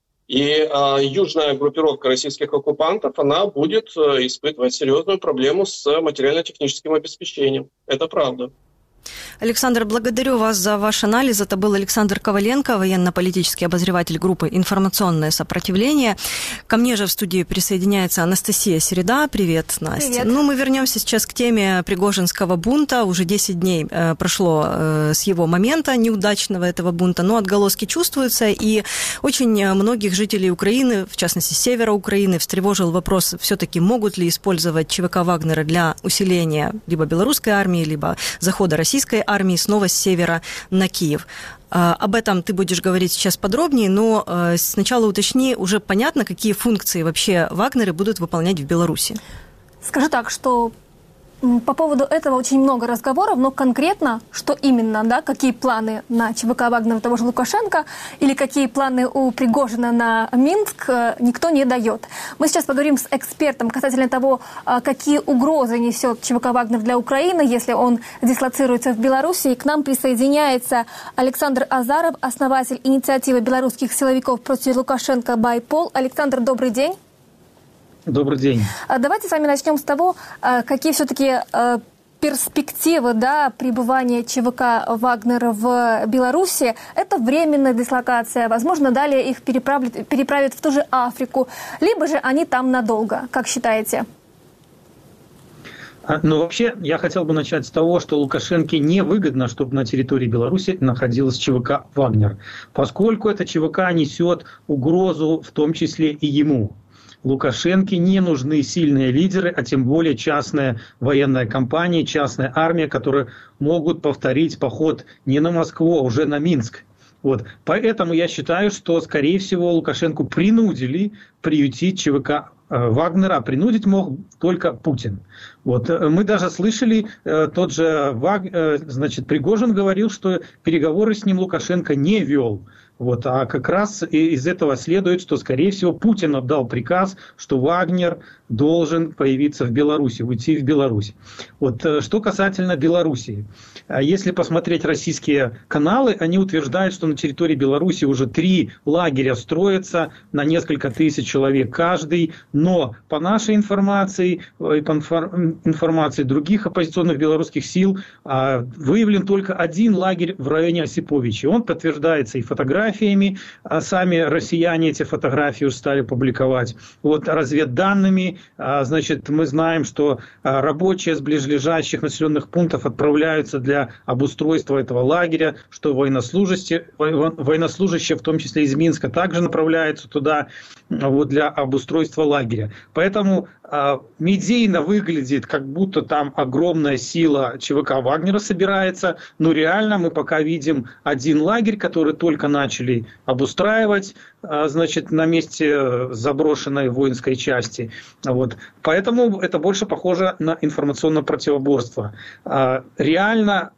L: и южная группировка российских оккупантов, она будет испытывать серьезную проблему с материально-техническим обеспечением. Это правда.
A: Александр, благодарю вас за ваш анализ. Это был Александр Коваленко, военно-политический обозреватель группы «Информационное сопротивление». Ко мне же в студии присоединяется Анастасия Середа. Привет, Настя.
N: Привет.
A: Ну, мы вернемся сейчас к теме Пригожинского бунта. Уже 10 дней прошло с его момента неудачного этого бунта, но отголоски чувствуются, и очень многих жителей Украины, в частности, севера Украины, встревожил вопрос, все-таки могут ли использовать ЧВК Вагнера для усиления либо белорусской армии, либо захода российской армии снова с севера на Киев. Об этом ты будешь говорить сейчас подробнее, но сначала уточни, уже понятно, какие функции вообще Вагнеры будут выполнять в Беларуси?
N: Скажу так, что по поводу этого очень много разговоров, но конкретно, что именно, да, какие планы на ЧВК Вагнера того же Лукашенко или какие планы у Пригожина на Минск, никто не дает. Мы сейчас поговорим с экспертом касательно того, какие угрозы несет ЧВК Вагнер для Украины, если он дислоцируется в Беларуси. И к нам присоединяется Александр Азаров, основатель инициативы белорусских силовиков против Лукашенко «Байпол». Александр, добрый день.
O: Добрый день.
N: Давайте с вами начнем с того, какие все-таки перспективы, да, пребывания ЧВК Вагнера в Беларуси. Это временная дислокация. Возможно, далее их переправят в ту же Африку. Либо же они там надолго. Как считаете?
O: Ну, вообще, я хотел бы начать с того, что Лукашенко невыгодно, чтобы на территории Беларуси находилась ЧВК «Вагнер», поскольку эта ЧВК несет угрозу в том числе и ему. Лукашенко не нужны сильные лидеры, а тем более частная военная компания, частная армия, которые могут повторить поход не на Москву, а уже на Минск. Вот. Поэтому я считаю, что, скорее всего, Лукашенко принудили приютить ЧВК Вагнера, а принудить мог только Путин. Вот. Мы даже слышали, тот же Пригожин говорил, что переговоры с ним Лукашенко не вел. Вот, а как раз из этого следует, что, скорее всего, Путин отдал приказ, что Вагнер должен появиться в Беларуси, уйти в Беларусь. Вот, что касательно Белоруссии. Если посмотреть российские каналы, они утверждают, что на территории Беларуси уже 3 лагеря строятся на несколько тысяч человек каждый. Но по нашей информации и по информации других оппозиционных белорусских сил выявлен только 1 лагерь в районе Осиповича. Он подтверждается и фотографиями, а сами россияне эти фотографии уже стали публиковать. Вот, разведданными, значит, мы знаем, что рабочие с ближайших населенных пунктов отправляются для обустройства этого лагеря, что военнослужащие, в том числе из Минска, также направляются туда вот, для обустройства лагеря. Поэтому медийно выглядит, как будто там огромная сила ЧВК Вагнера собирается, но реально мы пока видим 1 лагерь, который только начали обустраивать, значит, на месте заброшенной воинской части. Вот. Поэтому это больше похоже на информационное противоборство. Реально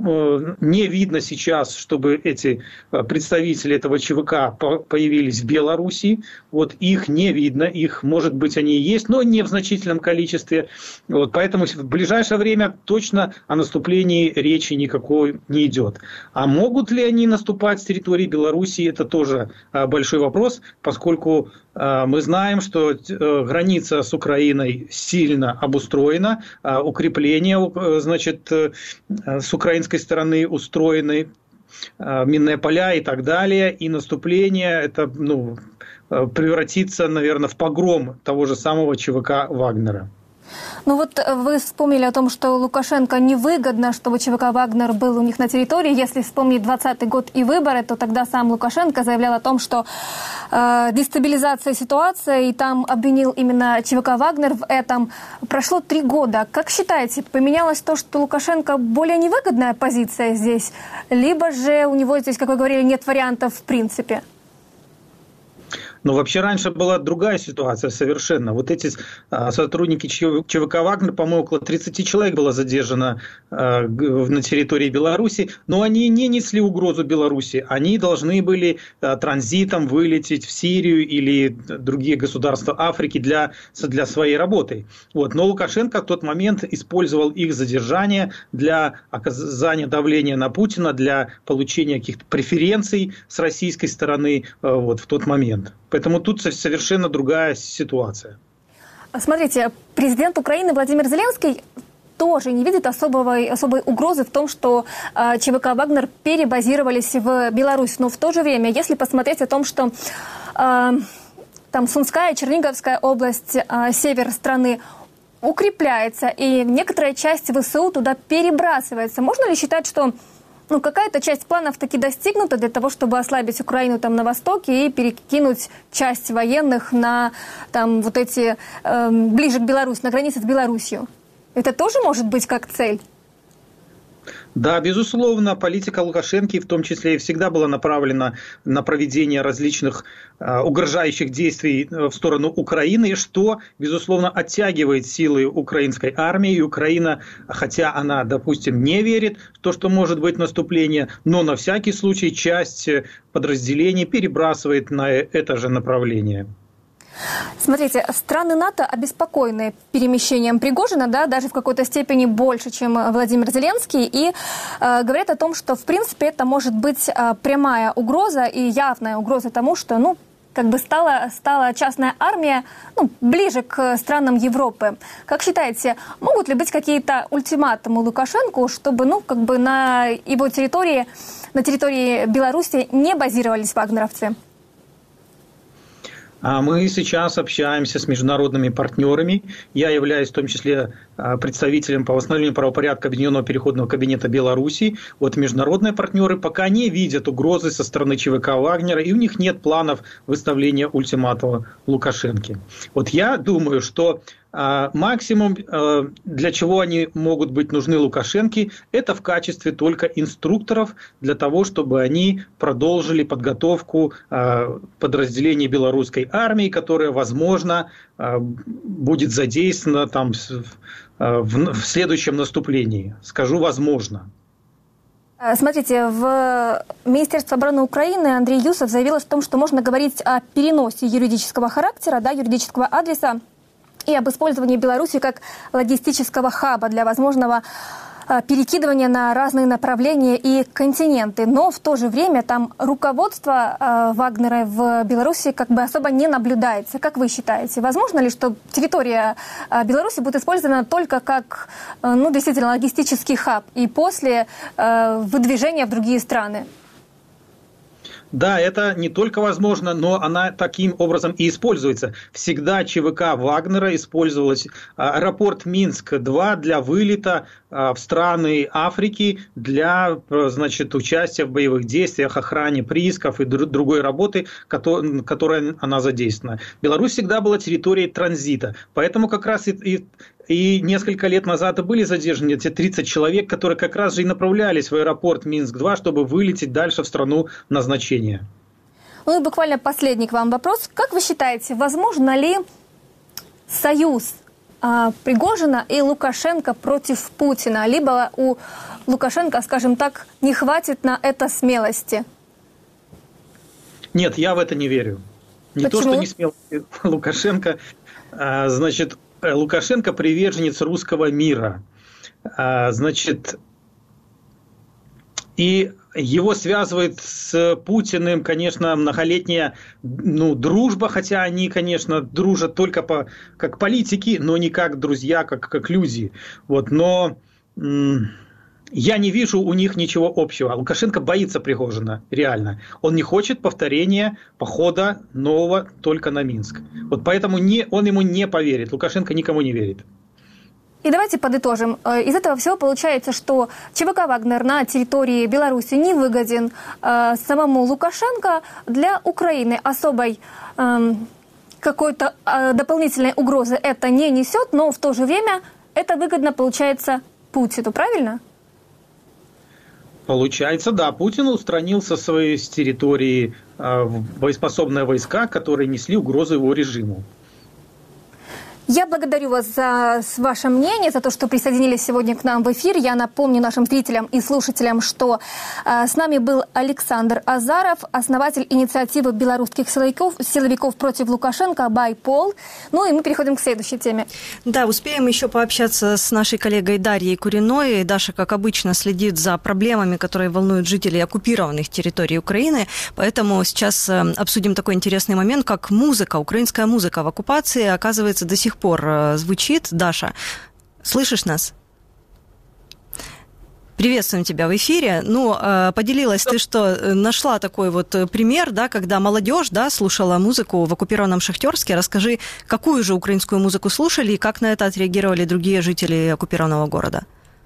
O: не видно сейчас, чтобы эти представители этого ЧВК появились в Беларуси. Вот их не видно, их, может быть, они и есть, но не в значительном количестве. Вот. Поэтому в ближайшее время точно о наступлении речи никакой не идет. А могут ли они наступать с территории Беларуси, это тоже большой вопрос, поскольку мы знаем, что граница с Украиной сильно обустроена, укрепления, значит, с украинской стороны устроены, минные поля и так далее, и наступление это, превратится, наверное, в погром того же самого ЧВК Вагнера.
N: Ну вот вы вспомнили о том, что Лукашенко невыгодно, чтобы ЧВК «Вагнер» был у них на территории. Если вспомнить 2020 год и выборы, то тогда сам Лукашенко заявлял о том, что дестабилизация ситуации, и там обвинил именно ЧВК «Вагнер» в этом. Прошло 3 года. Как считаете, поменялось то, что Лукашенко более невыгодная позиция здесь? Либо же у него здесь, как вы говорили, нет вариантов в принципе?
O: Но вообще раньше была другая ситуация совершенно. Вот эти сотрудники ЧВК «Вагнер», по-моему, около 30 человек было задержано на территории Беларуси, но они не несли угрозу Беларуси. Они должны были транзитом вылететь в Сирию или другие государства Африки для своей работы. Вот. Но Лукашенко в тот момент использовал их задержание для оказания давления на Путина, для получения каких-то преференций с российской стороны вот, в тот момент. Поэтому тут совершенно другая ситуация.
N: Смотрите, президент Украины Владимир Зеленский тоже не видит особой угрозы в том, что ЧВК «Вагнер» перебазировались в Беларусь. Но в то же время, если посмотреть о том, что там Сумская, Черниговская область, север страны укрепляется, и некоторая часть ВСУ туда перебрасывается, можно ли считать, что какая-то часть планов таки достигнута для того, чтобы ослабить Украину там на востоке и перекинуть часть военных на там вот эти ближе к Беларуси, на границе с Беларусью? Это тоже может быть как цель?
O: Да, безусловно, политика Лукашенко в том числе и всегда была направлена на проведение различных угрожающих действий в сторону Украины, что, безусловно, оттягивает силы украинской армии. И Украина, хотя она, допустим, не верит в то, что может быть наступление, но на всякий случай часть подразделений перебрасывает на это же направление.
N: Смотрите, страны НАТО обеспокоены перемещением Пригожина, да, даже в какой-то степени больше, чем Владимир Зеленский, и говорят о том, что, в принципе, это может быть прямая угроза и явная угроза тому, что, стала частная армия ближе к странам Европы. Как считаете, могут ли быть какие-то ультиматумы Лукашенко, чтобы, на его территории, на территории Беларуси не базировались вагнеровцы?
O: Мы сейчас общаемся с международными партнерами. Я являюсь в том числе представителем по восстановлению правопорядка Объединенного переходного кабинета Беларуси. Вот международные партнеры пока не видят угрозы со стороны ЧВК «Вагнера», и у них нет планов выставления ультиматума Лукашенко. Вот я думаю, что максимум, для чего они могут быть нужны Лукашенко, это в качестве только инструкторов для того, чтобы они продолжили подготовку подразделений белорусской армии, которая, возможно, будет задействована там в следующем наступлении. Скажу, возможно.
N: Смотрите, в Министерстве обороны Украины Андрей Юсов заявил о том, что можно говорить о переносе юридического характера, юридического адреса, и об использовании Беларуси как логистического хаба для возможного перекидывания на разные направления и континенты. Но в то же время там руководство Вагнера в Беларуси особо не наблюдается. Как вы считаете, возможно ли, что территория Беларуси будет использована только как действительно логистический хаб и после выдвижения в другие страны?
O: Да, это не только возможно, но она таким образом и используется. Всегда ЧВК «Вагнера» использовалась аэропорт Минск-2 для вылета в страны Африки, для участия в боевых действиях, охране приисков и другой работы, которой она задействована. Беларусь всегда была территорией транзита, поэтому как раз и несколько лет назад были задержаны эти 30 человек, которые как раз же и направлялись в аэропорт Минск-2, чтобы вылететь дальше в страну назначения.
N: И буквально последний к вам вопрос. Как вы считаете, возможно ли союз Пригожина и Лукашенко против Путина? Либо у Лукашенко, скажем так, не хватит на это смелости?
O: Нет, я в это не верю. Не
N: Почему?
O: То, что не смелости Лукашенко. Лукашенко приверженец русского мира. И его связывает с Путиным, конечно, многолетняя дружба, хотя они, конечно, дружат только как политики, но не как друзья, как люди. Вот. Но я не вижу у них ничего общего. Лукашенко боится Пригожина, реально. Он не хочет повторения похода нового только на Минск. Вот поэтому он ему не поверит. Лукашенко никому не верит.
N: И давайте подытожим. Из этого всего получается, что ЧВК «Вагнер» на территории Беларуси не выгоден самому Лукашенко. Для Украины особой какой-то дополнительной угрозы это не несет, но в то же время это выгодно получается Путину, правильно?
O: Получается, да, Путин устранил со своей территории боеспособные войска, которые несли угрозу его режиму.
N: Я благодарю вас за ваше мнение, за то, что присоединились сегодня к нам в эфир. Я напомню нашим зрителям и слушателям, что с нами был Александр Азаров, основатель инициативы белорусских силовиков против Лукашенко «Байпол». Ну и мы переходим к следующей теме.
A: Да, успеем еще пообщаться с нашей коллегой Дарьей Куриной. Даша, как обычно, следит за проблемами, которые волнуют жителей оккупированных территорий Украины. Поэтому сейчас обсудим такой интересный момент, как музыка, украинская музыка в оккупации, оказывается, до сих пор звучит. Даша, слышишь нас? Приветствуем тебя в эфире. Ну, поделилась ты, что нашла такой вот пример, да, когда молодежь, да, слушала музыку в оккупированном Шахтерске. Расскажи, какую же украинскую музыку слушали и как на это отреагировали другие жители оккупированного города?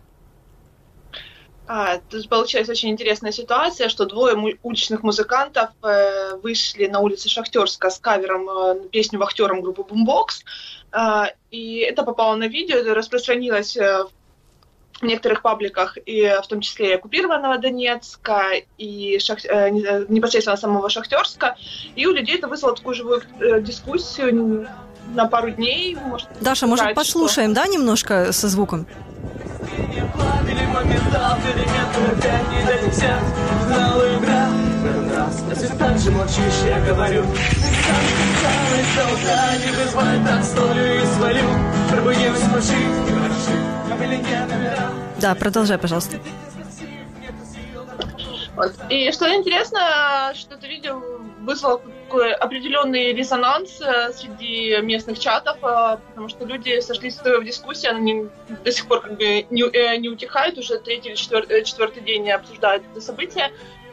P: Тут получилась очень интересная ситуация, что двое уличных музыкантов вышли на улице Шахтерска с кавером на песню «Вахтером» группы Boombox. И это попало на видео, это распространилось в некоторых пабликах, и в том числе и оккупированного Донецка, и непосредственно самого Шахтерска. И у людей это вызвало такую живую дискуссию на пару дней.
A: Даша, может, послушаем, да, немножко со звуком?
Q: Так же молчишь, я говорю.
A: Да, продолжай, пожалуйста.
P: Вот. И что интересно, что это видео вызвало такой определенный резонанс среди местных чатов, потому что люди сошлись в дискуссии, они до сих пор как бы не утихают, уже третий или четвертый день обсуждают это событие.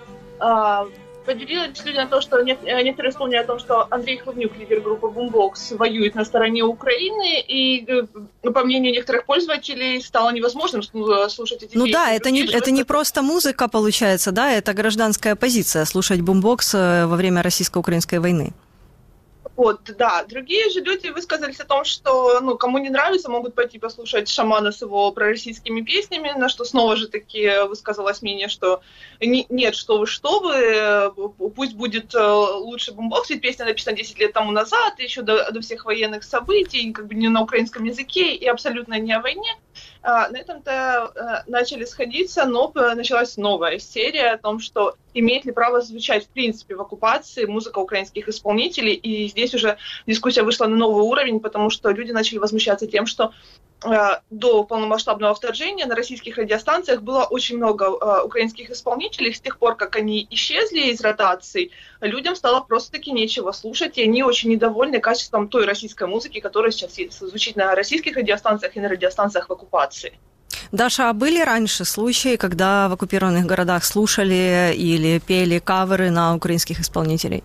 P: Поделились люди на то, что некоторые вспомнили о том, что Андрей Хлавнюк, лидер группы Boombox, воюет на стороне Украины, и, по мнению некоторых пользователей, стало невозможным слушать эти песни.
A: Ну да, это не просто музыка, получается, да, это гражданская позиция, слушать Boombox во время российско-украинской войны.
P: Вот, да. Другие же люди высказались о том, что, кому не нравится, могут пойти послушать Шамана с его пророссийскими песнями, на что снова же таки высказалось мнение, что нет, что вы, пусть будет лучше Boombox, ведь песня написана 10 лет тому назад, еще до всех военных событий, как бы не на украинском языке и абсолютно не о войне. На этом-то начали сходиться, но началась новая серия о том, что имеет ли право звучать в принципе в оккупации музыка украинских исполнителей. И здесь уже дискуссия вышла на новый уровень, потому что люди начали возмущаться тем, что до полномасштабного вторжения на российских радиостанциях было очень много украинских исполнителей. С тех пор, как они исчезли из ротаций, людям стало просто-таки нечего слушать, и они очень недовольны качеством той российской музыки, которая сейчас звучит на российских радиостанциях и на радиостанциях в оккупации.
A: Даша, а были раньше случаи, когда в оккупированных городах слушали или пели каверы на украинских исполнителей?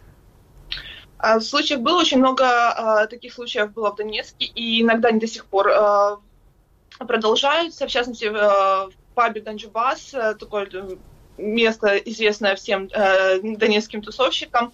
P: Случаев было очень много, таких случаев было в Донецке, и иногда они до сих пор продолжаются. В частности, в пабе «Ганджубас», такое место, известное всем донецким тусовщикам,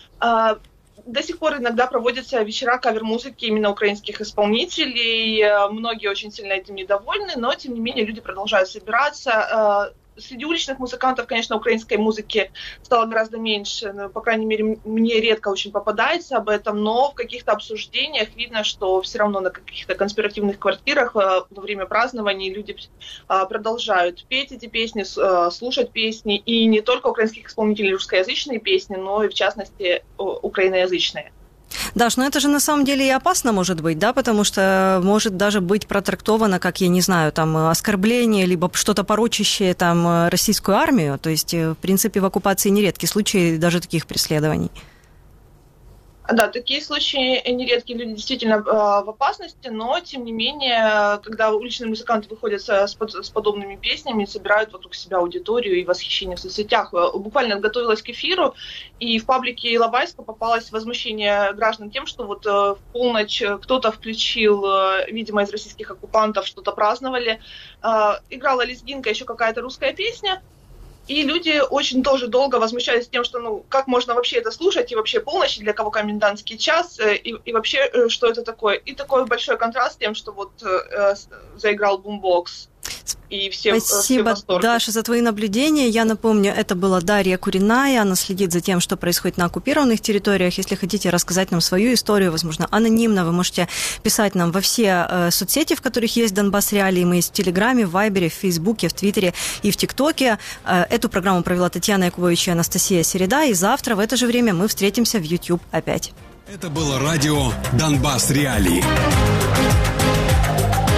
P: до сих пор иногда проводятся вечера кавер-музыки именно украинских исполнителей. Многие очень сильно этим недовольны, но, тем не менее, люди продолжают собираться. Среди уличных музыкантов, конечно, украинской музыки стало гораздо меньше. По крайней мере, мне редко очень попадается об этом, но в каких-то обсуждениях видно, что все равно на каких-то конспиративных квартирах во время празднований люди продолжают петь эти песни, слушать песни. И не только украинских исполнителей русскоязычные песни, но и, в частности, украиноязычные.
A: Даш, но это же на самом деле и опасно может быть, да, потому что может даже быть протрактовано, как, я не знаю, там, оскорбление, либо что-то порочащее там российскую армию, то есть, в принципе, в оккупации нередки случаи даже таких преследований.
P: Да, такие случаи нередки, люди действительно в опасности, но, тем не менее, когда уличные музыканты выходят с подобными песнями, собирают вокруг себя аудиторию и восхищение в соцсетях. Буквально готовилась к эфиру, и в паблике Иловайска попалось возмущение граждан тем, что вот в полночь кто-то включил, видимо, из российских оккупантов, что-то праздновали, играла лезгинка, еще какая-то русская песня. И люди очень тоже долго возмущались тем, что, как можно вообще это слушать, и вообще полночь, для кого комендантский час, и вообще, что это такое. И такой большой контраст с тем, что вот заиграл Boombox. И все
A: Спасибо, Даша, за твои наблюдения. Я напомню, это была Дарья Куриная. Она следит за тем, что происходит на оккупированных территориях. Если хотите рассказать нам свою историю, возможно, анонимно, вы можете писать нам во все соцсети, в которых есть Донбасс Реалии. Мы есть в Телеграме, в Вайбере, в Фейсбуке, в Твиттере и в ТикТоке. Эту программу провела Татьяна Якубович и Анастасия Середа. И завтра в это же время мы встретимся в YouTube опять.
R: Это было радио «Донбасс Реалии».